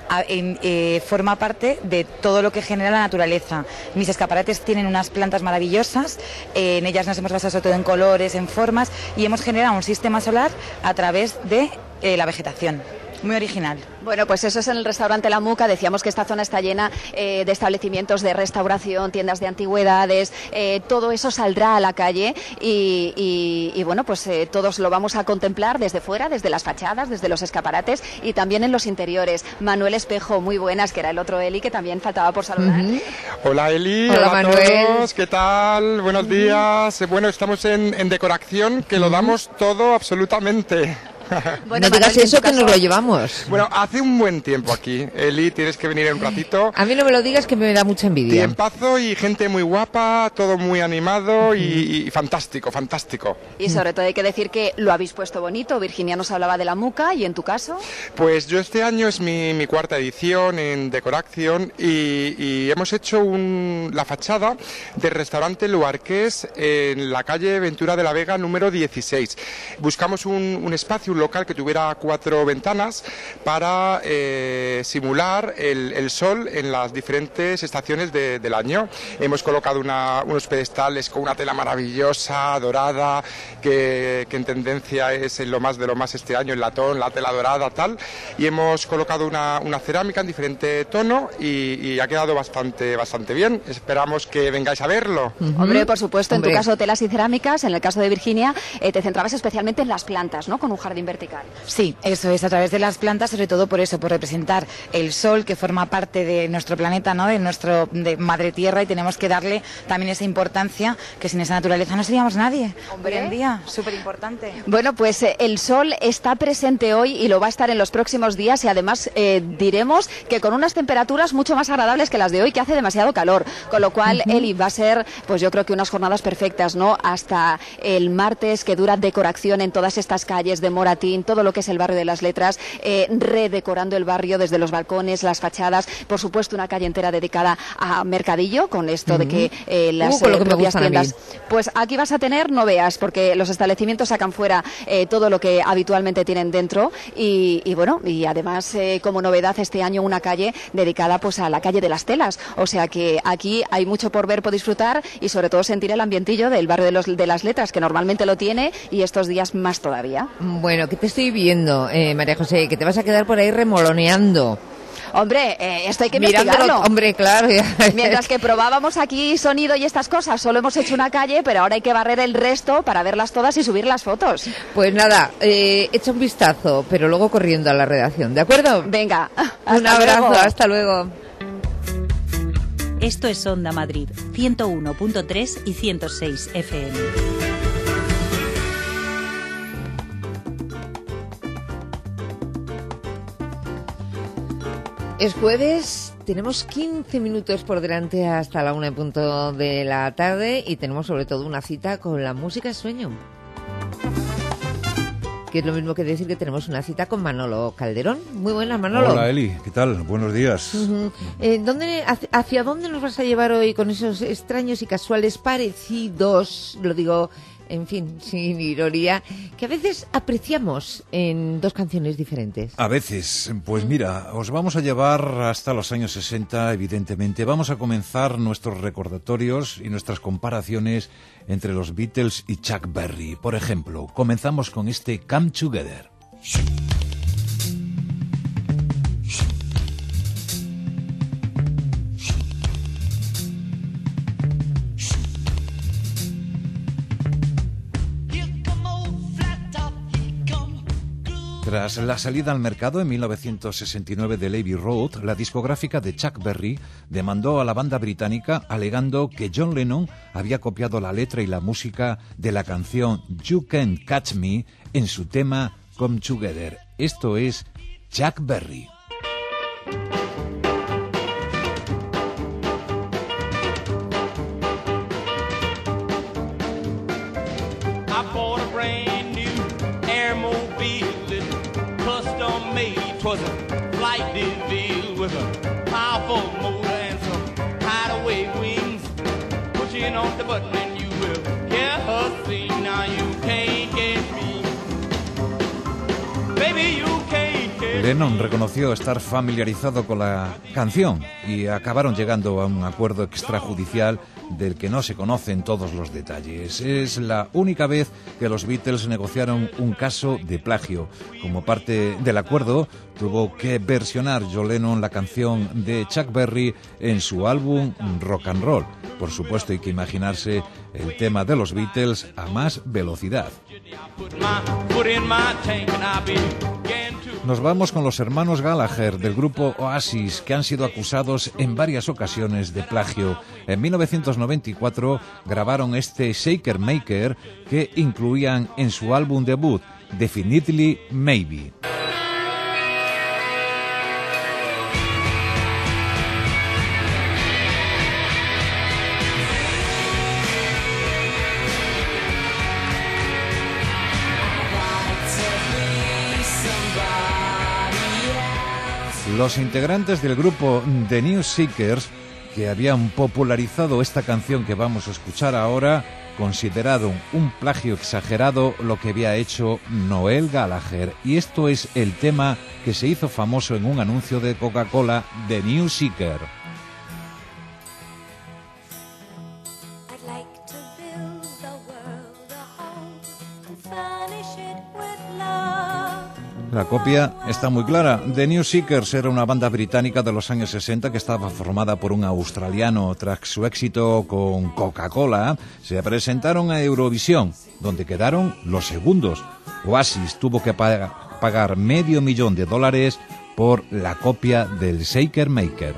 eh, forma parte de todo lo que genera la naturaleza. Mis escaparates tienen unas plantas maravillosas, eh, en ellas nos hemos basado sobre todo en colores, en formas, y hemos generado un sistema solar a través de eh, la vegetación. Muy original. Bueno, pues eso es en el restaurante La Muca. Decíamos que esta zona está llena eh, de establecimientos de restauración, tiendas de antigüedades, eh, todo eso saldrá a la calle y, y, y bueno, pues eh, todos lo vamos a contemplar desde fuera, desde las fachadas, desde los escaparates y también en los interiores. Manuel Espejo, muy buenas, que era el otro Eli que también faltaba por saludar. Uh-huh. Hola Eli, hola, hola Manuel. a todos, ¿qué tal? Buenos uh-huh. días. Bueno, estamos en, en decoración, que uh-huh. lo damos todo absolutamente. Bueno, no digas eso que nos lo llevamos. Bueno, hace un buen tiempo aquí, Eli, tienes que venir en un ratito. A mí no me lo digas que me da mucha envidia. Tiempazo y gente muy guapa, todo muy animado uh-huh. y, y fantástico, fantástico. Y sobre todo hay que decir que lo habéis puesto bonito. Virginia nos hablaba de la muca, ¿y en tu caso? Pues yo este año es mi, mi cuarta edición en Decoración y, y hemos hecho un, la fachada del restaurante Luarqués en la calle Ventura de la Vega número dieciséis. Buscamos un, un espacio, un local que tuviera cuatro ventanas para eh, simular el, el sol en las diferentes estaciones de, del año. Hemos colocado una, unos pedestales con una tela maravillosa, dorada, que, que en tendencia es en lo más de lo más este año, el latón, la tela dorada, tal, y hemos colocado una, una cerámica en diferente tono y, y ha quedado bastante, bastante bien. Esperamos que vengáis a verlo. Uh-huh. Hombre, por supuesto, Hombre. En tu caso telas y cerámicas, en el caso de Virginia, eh, te centrabas especialmente en las plantas, ¿no? Con un jardín vertical. Sí, eso es, a través de las plantas, sobre todo por eso, por representar el sol que forma parte de nuestro planeta, ¿no? De nuestro de Madre Tierra, y tenemos que darle también esa importancia, que sin esa naturaleza no seríamos nadie. Hombre. Hoy en día, súper importante. Bueno, pues eh, el sol está presente hoy y lo va a estar en los próximos días, y además eh, diremos que con unas temperaturas mucho más agradables que las de hoy, que hace demasiado calor, con lo cual, uh-huh. Eli, va a ser, pues yo creo que unas jornadas perfectas, ¿no? Hasta el martes, que dura decoración en todas estas calles de Moratín, todo lo que es el barrio de las Letras, eh, redecorando el barrio desde los balcones, las fachadas, por supuesto una calle entera dedicada a mercadillo, con esto uh-huh. de que eh, las uh, eh, propias tiendas, pues aquí vas a tener, no veas, porque los establecimientos sacan fuera eh, todo lo que habitualmente tienen dentro, y, y bueno, y además eh, como novedad este año una calle dedicada pues a la calle de las telas, o sea que aquí hay mucho por ver, por disfrutar, y sobre todo sentir el ambientillo del barrio de, los, de las Letras, que normalmente lo tiene, y estos días más todavía. Bueno, que te estoy viendo, eh, María José, que te vas a quedar por ahí remoloneando. Hombre, eh, esto hay que Mirándolo, investigarlo. hombre, claro. Mientras que probábamos aquí sonido y estas cosas, solo hemos hecho una calle, pero ahora hay que barrer el resto para verlas todas y subir las fotos. Pues nada, eh, echa un vistazo, pero luego corriendo a la redacción, ¿de acuerdo? Venga, un abrazo, luego. Hasta luego. Esto es Onda Madrid, ciento uno punto tres y ciento seis F M. Es jueves, tenemos quince minutos por delante hasta la una en punto de la tarde, y tenemos sobre todo una cita con la música sueño, que es lo mismo que decir que tenemos una cita con Manolo Calderón. Muy buenas, Manolo. Hola, Eli, ¿qué tal? Buenos días. Uh-huh. eh, ¿dónde, hacia, ¿Hacia dónde nos vas a llevar hoy con esos extraños y casuales parecidos, lo digo, en fin, sin ironía, que a veces apreciamos en dos canciones diferentes? A veces, pues mira, os vamos a llevar hasta los años sesenta, evidentemente. Vamos a comenzar nuestros recordatorios y nuestras comparaciones entre los Beatles y Chuck Berry. Por ejemplo, comenzamos con este Come Together. Tras la salida al mercado en mil novecientos sesenta y nueve de Abbey Road, la discográfica de Chuck Berry demandó a la banda británica alegando que John Lennon había copiado la letra y la música de la canción You Can't Catch Me en su tema Come Together. Esto es Chuck Berry. Was a flight DeVille with a powerful motor and some hideaway wings. Pushing on the button and you will hear her sing. Now you can't get me, baby, you can't get me. Lennon reconoció estar familiarizado con la canción y acabaron llegando a un acuerdo extrajudicial del que no se conocen todos los detalles. Es la única vez que los Beatles negociaron un caso de plagio. Como parte del acuerdo, tuvo que versionar John Lennon la canción de Chuck Berry en su álbum Rock and Roll. Por supuesto, hay que imaginarse el tema de los Beatles a más velocidad. Nos vamos con los hermanos Gallagher del grupo Oasis, que han sido acusados en varias ocasiones de plagio. En mil novecientos noventa y cuatro grabaron este Shaker Maker, que incluían en su álbum debut Definitely Maybe. Los integrantes del grupo The New Seekers, que habían popularizado esta canción que vamos a escuchar ahora, considerado un plagio exagerado lo que había hecho Noel Gallagher, y esto es el tema que se hizo famoso en un anuncio de Coca-Cola, The New Seeker. La copia está muy clara. The New Seekers era una banda británica de los años sesenta que estaba formada por un australiano. Tras su éxito con Coca-Cola, se presentaron a Eurovisión, donde quedaron los segundos. Oasis tuvo que pa- pagar medio millón de dólares por la copia del Shaker Maker.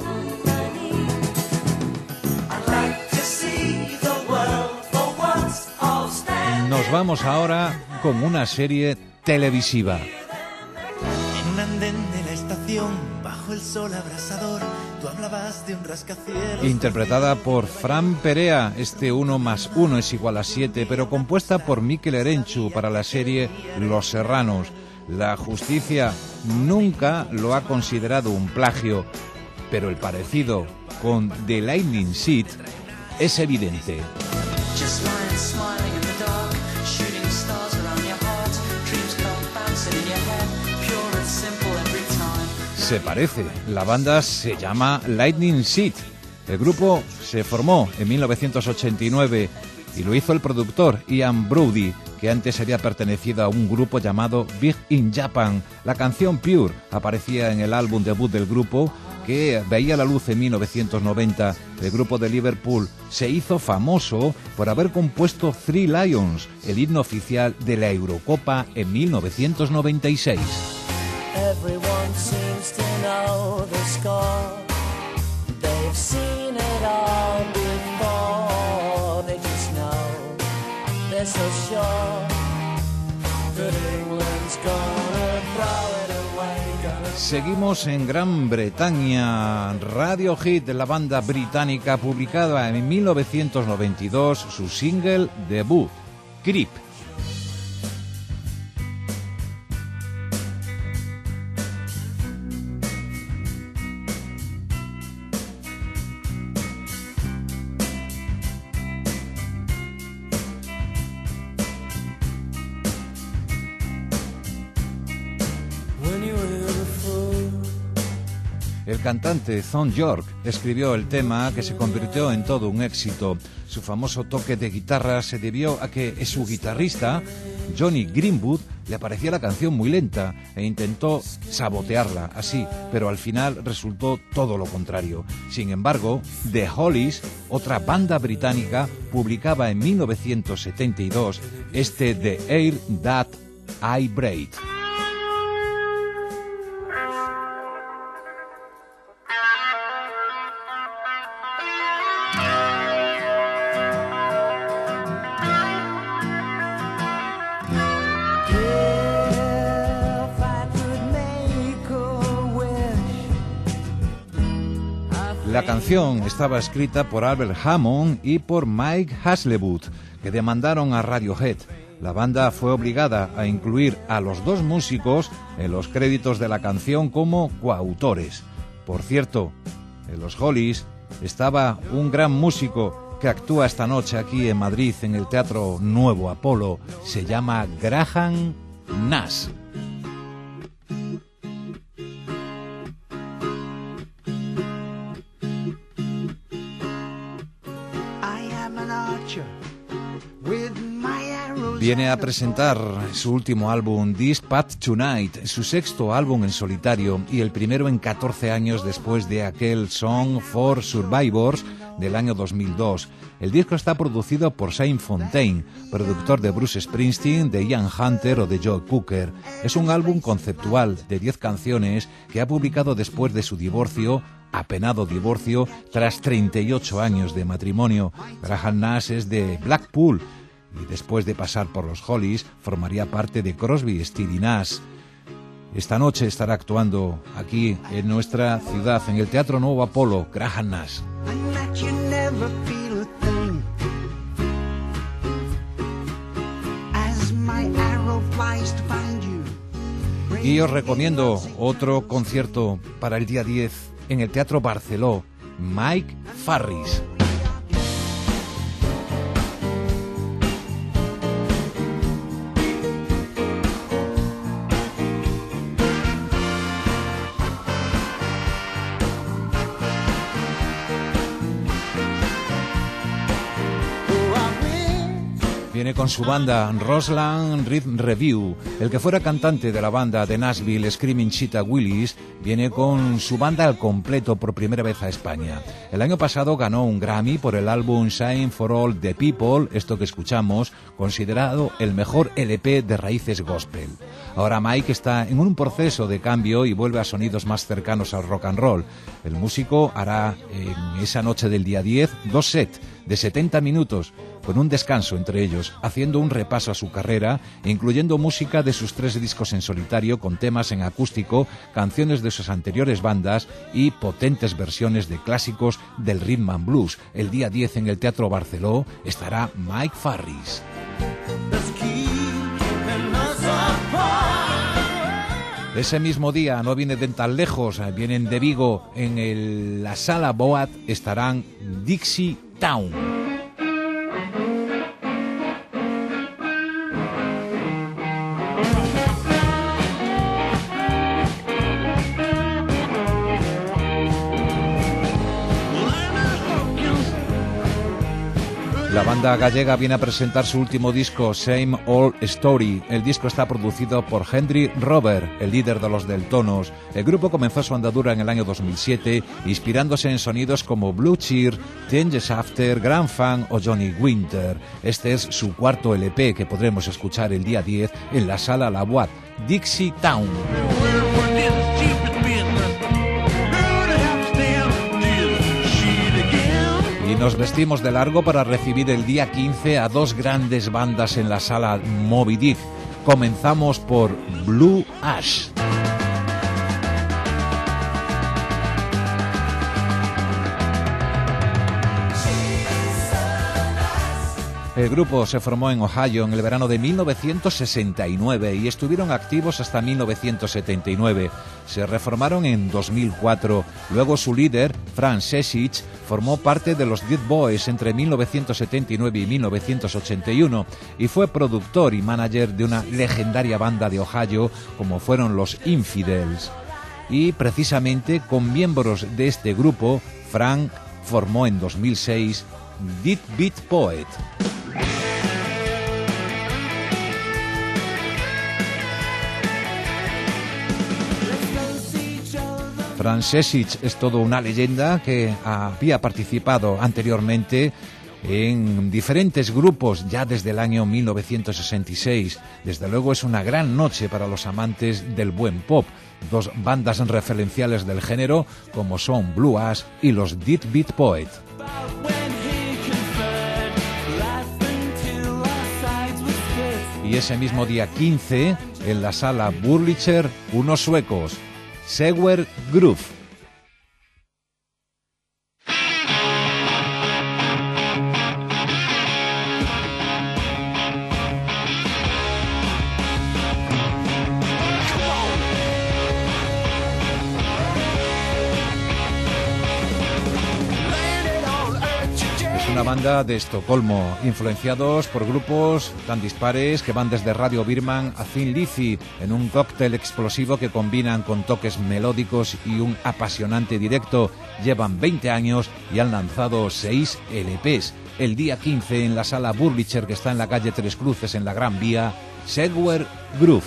Nos vamos ahora con una serie televisiva. En un andén de la estación, bajo el sol abrasador, tú hablabas de un rascacielos. Interpretada por Fran Perea, este uno más uno es igual a siete, pero compuesta por Mikel Erenchu para la serie Los Serranos. La justicia nunca lo ha considerado un plagio, pero el parecido con The Lightning Seed es evidente. Just lying, smiling in the dark, shooting stars around your heart, dreams come bouncing in your head, pure and simple every time. Se parece, la banda se llama Lightning Seed. El grupo se formó en mil novecientos ochenta y nueve y lo hizo el productor Ian Brody, que antes había pertenecido a un grupo llamado Big in Japan. La canción Pure aparecía en el álbum debut del grupo, que veía la luz en mil novecientos noventa. El grupo de Liverpool se hizo famoso por haber compuesto Three Lions, el himno oficial de la Eurocopa en mil novecientos noventa y seis. Everyone seems to know the score. They've seen it all before. They just know they're so sure that England's gonna throw it away. Seguimos en Gran Bretaña. Radiohead, la banda británica, publicaba en mil novecientos noventa y dos su single debut, Creep. El cantante Thom Yorke escribió el tema, que se convirtió en todo un éxito. Su famoso toque de guitarra se debió a que su guitarrista, Johnny Greenwood, le parecía la canción muy lenta e intentó sabotearla así, pero al final resultó todo lo contrario. Sin embargo, The Hollies, otra banda británica, publicaba en mil novecientos setenta y dos este The Air That I Breathe. La canción estaba escrita por Albert Hammond y por Mike Haslewood, que demandaron a Radiohead. La banda fue obligada a incluir a los dos músicos en los créditos de la canción como coautores. Por cierto, en los Hollies estaba un gran músico que actúa esta noche aquí en Madrid en el Teatro Nuevo Apolo. Se llama Graham Nash. Viene a presentar su último álbum, This Path Tonight, su sexto álbum en solitario y el primero en catorce años después de aquel Song for Survivors del año dos mil dos. El disco está producido por Shane Fontaine, productor de Bruce Springsteen, de Ian Hunter o de Joe Cooker. Es un álbum conceptual de diez canciones que ha publicado después de su divorcio, apenado divorcio, tras treinta y ocho años de matrimonio. Graham Nash es de Blackpool y después de pasar por los Hollies formaría parte de Crosby, Stills y Nash. Esta noche estará actuando aquí en nuestra ciudad, en el Teatro Nuevo Apolo, Graham Nash. Y os recomiendo otro concierto para el día diez en el Teatro Barceló, Mike Farris. viene con su banda Roseland Rhythm Review. El que fuera cantante de la banda de Nashville, Screaming Cheetah Willis, viene con su banda al completo por primera vez a España. El año pasado ganó un Grammy por el álbum Shine for All the People, esto que escuchamos, considerado el mejor L P de raíces gospel. Ahora Mike está en un proceso de cambio y vuelve a sonidos más cercanos al rock and roll. El músico hará en esa noche del día diez dos sets de setenta minutos, con un descanso entre ellos, haciendo un repaso a su carrera, incluyendo música de sus tres discos en solitario, con temas en acústico, canciones de sus anteriores bandas y potentes versiones de clásicos del rhythm and blues. El día diez en el Teatro Barceló estará Mike Farris. Ese mismo día, no viene de tan lejos, vienen de Vigo, en el, la Sala Boat estarán Dixie Town. La banda gallega viene a presentar su último disco, Same Old Story. El disco está producido por Henry Robert, el líder de los Deltonos. El grupo comenzó su andadura en el año dos mil siete, inspirándose en sonidos como Blue Cheer, Ten Years After, Grand Funk o Johnny Winter. Este es su cuarto L P que podremos escuchar el día diez en la Sala La Boat, Dixie Town. Y nos vestimos de largo para recibir el día quince a dos grandes bandas en la Sala Moby Dick. Comenzamos por Blue Ash. El grupo se formó en Ohio en el verano de mil novecientos sesenta y nueve y estuvieron activos hasta mil novecientos setenta y nueve. Se reformaron en dos mil cuatro. Luego su líder, Frank Sesich, formó parte de los Dead Boys entre mil novecientos setenta y nueve y mil novecientos ochenta y uno y fue productor y manager de una legendaria banda de Ohio como fueron los Infidels. Y precisamente con miembros de este grupo, Frank formó en dos mil seis Dead Beat Poet. Frank Sesich es todo una leyenda que había participado anteriormente en diferentes grupos ya desde el año mil novecientos sesenta y seis. Desde luego es una gran noche para los amantes del buen pop. Dos bandas referenciales del género como son Blue Ash y los Dead Beat Poet. Y ese mismo día quince, en la Sala Burlicher, unos suecos, Sewer Groove. Una banda de Estocolmo, influenciados por grupos tan dispares que van desde Radio Birman a Thin Lizzy, en un cóctel explosivo que combinan con toques melódicos y un apasionante directo. Llevan veinte años y han lanzado seis L Pes. El día quince en la Sala Burlicher, que está en la calle Tres Cruces en la Gran Vía, Sewer Groove.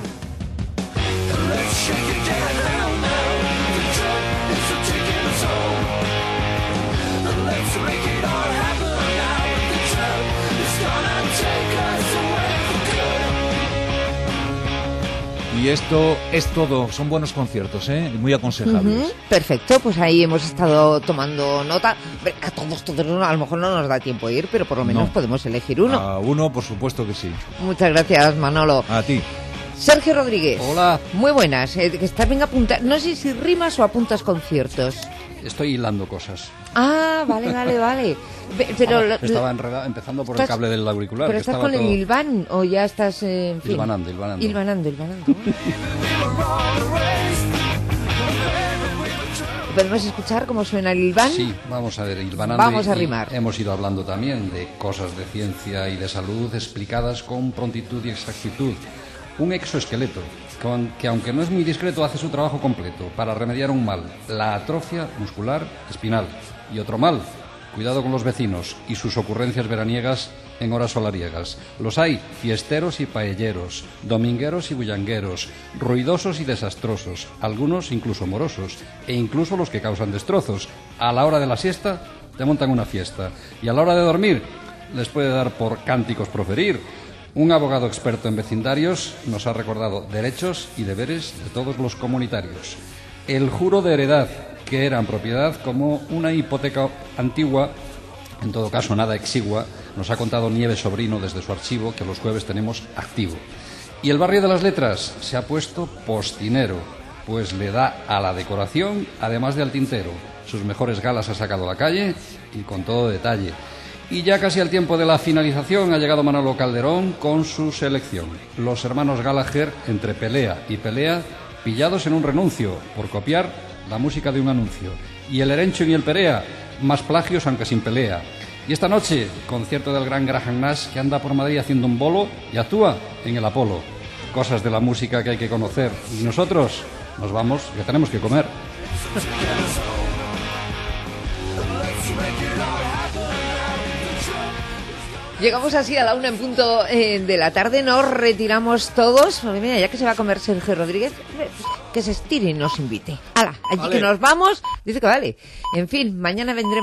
Y esto es todo, son buenos conciertos, ¿eh? Muy aconsejables. Uh-huh. Perfecto, pues ahí hemos estado tomando nota. A todos, todos, a lo mejor no nos da tiempo de ir, pero por lo menos no. Podemos elegir uno. A uno, por supuesto que sí. Muchas gracias, Manolo. A ti. Sergio Rodríguez. Hola. Muy buenas. Eh, que estás bien apuntado. No sé si rimas o apuntas conciertos. Estoy hilando cosas. Ah, vale, vale, vale. Pero ah, estaba enredado, empezando por estás, el cable del auricular. ¿Pero que estás estaba con todo... el hilván o ya estás, eh, en fin? Hilvanando, hilvanando. Hilvanando, hilvanando. ¿Podemos escuchar cómo suena el hilván? Sí, vamos a ver, hilvanando. Vamos a y, rimar. Y hemos ido hablando también de cosas de ciencia y de salud explicadas con prontitud y exactitud. Un exoesqueleto que, aunque no es muy discreto, hace su trabajo completo para remediar un mal, la atrofia muscular espinal, y otro mal, Cuidado con los vecinos y sus ocurrencias veraniegas en horas solariegas. Los hay fiesteros y paelleros, domingueros y bullangueros, ruidosos y desastrosos, algunos incluso morosos, e incluso los que causan destrozos. A la hora de la siesta te montan una fiesta, y a la hora de dormir les puede dar por cánticos proferir. Un abogado experto en vecindarios nos ha recordado derechos y deberes de todos los comunitarios. El juro de heredad, que eran propiedad como una hipoteca antigua, en todo caso nada exigua, nos ha contado Nieves Sobrino desde su archivo, que los jueves tenemos activo. Y el barrio de las letras se ha puesto postinero, pues le da a la decoración, además de al tintero. Sus mejores galas ha sacado a la calle y con todo detalle. Y ya casi al tiempo de la finalización ha llegado Manolo Calderón con su selección. Los hermanos Gallagher, entre pelea y pelea, pillados en un renuncio por copiar la música de un anuncio. Y el Erencho y el Perea, más plagios aunque sin pelea. Y esta noche, concierto del gran Graham Nash, que anda por Madrid haciendo un bolo y actúa en el Apolo. Cosas de la música que hay que conocer. Y nosotros nos vamos, que tenemos que comer. Llegamos así a la una en punto eh, de la tarde, nos retiramos todos. Mira, ya que se va a comer Sergio Rodríguez, que se estire y nos invite. ¡Hala! Allí Vale. que nos vamos, dice que vale. En fin, mañana vendremos.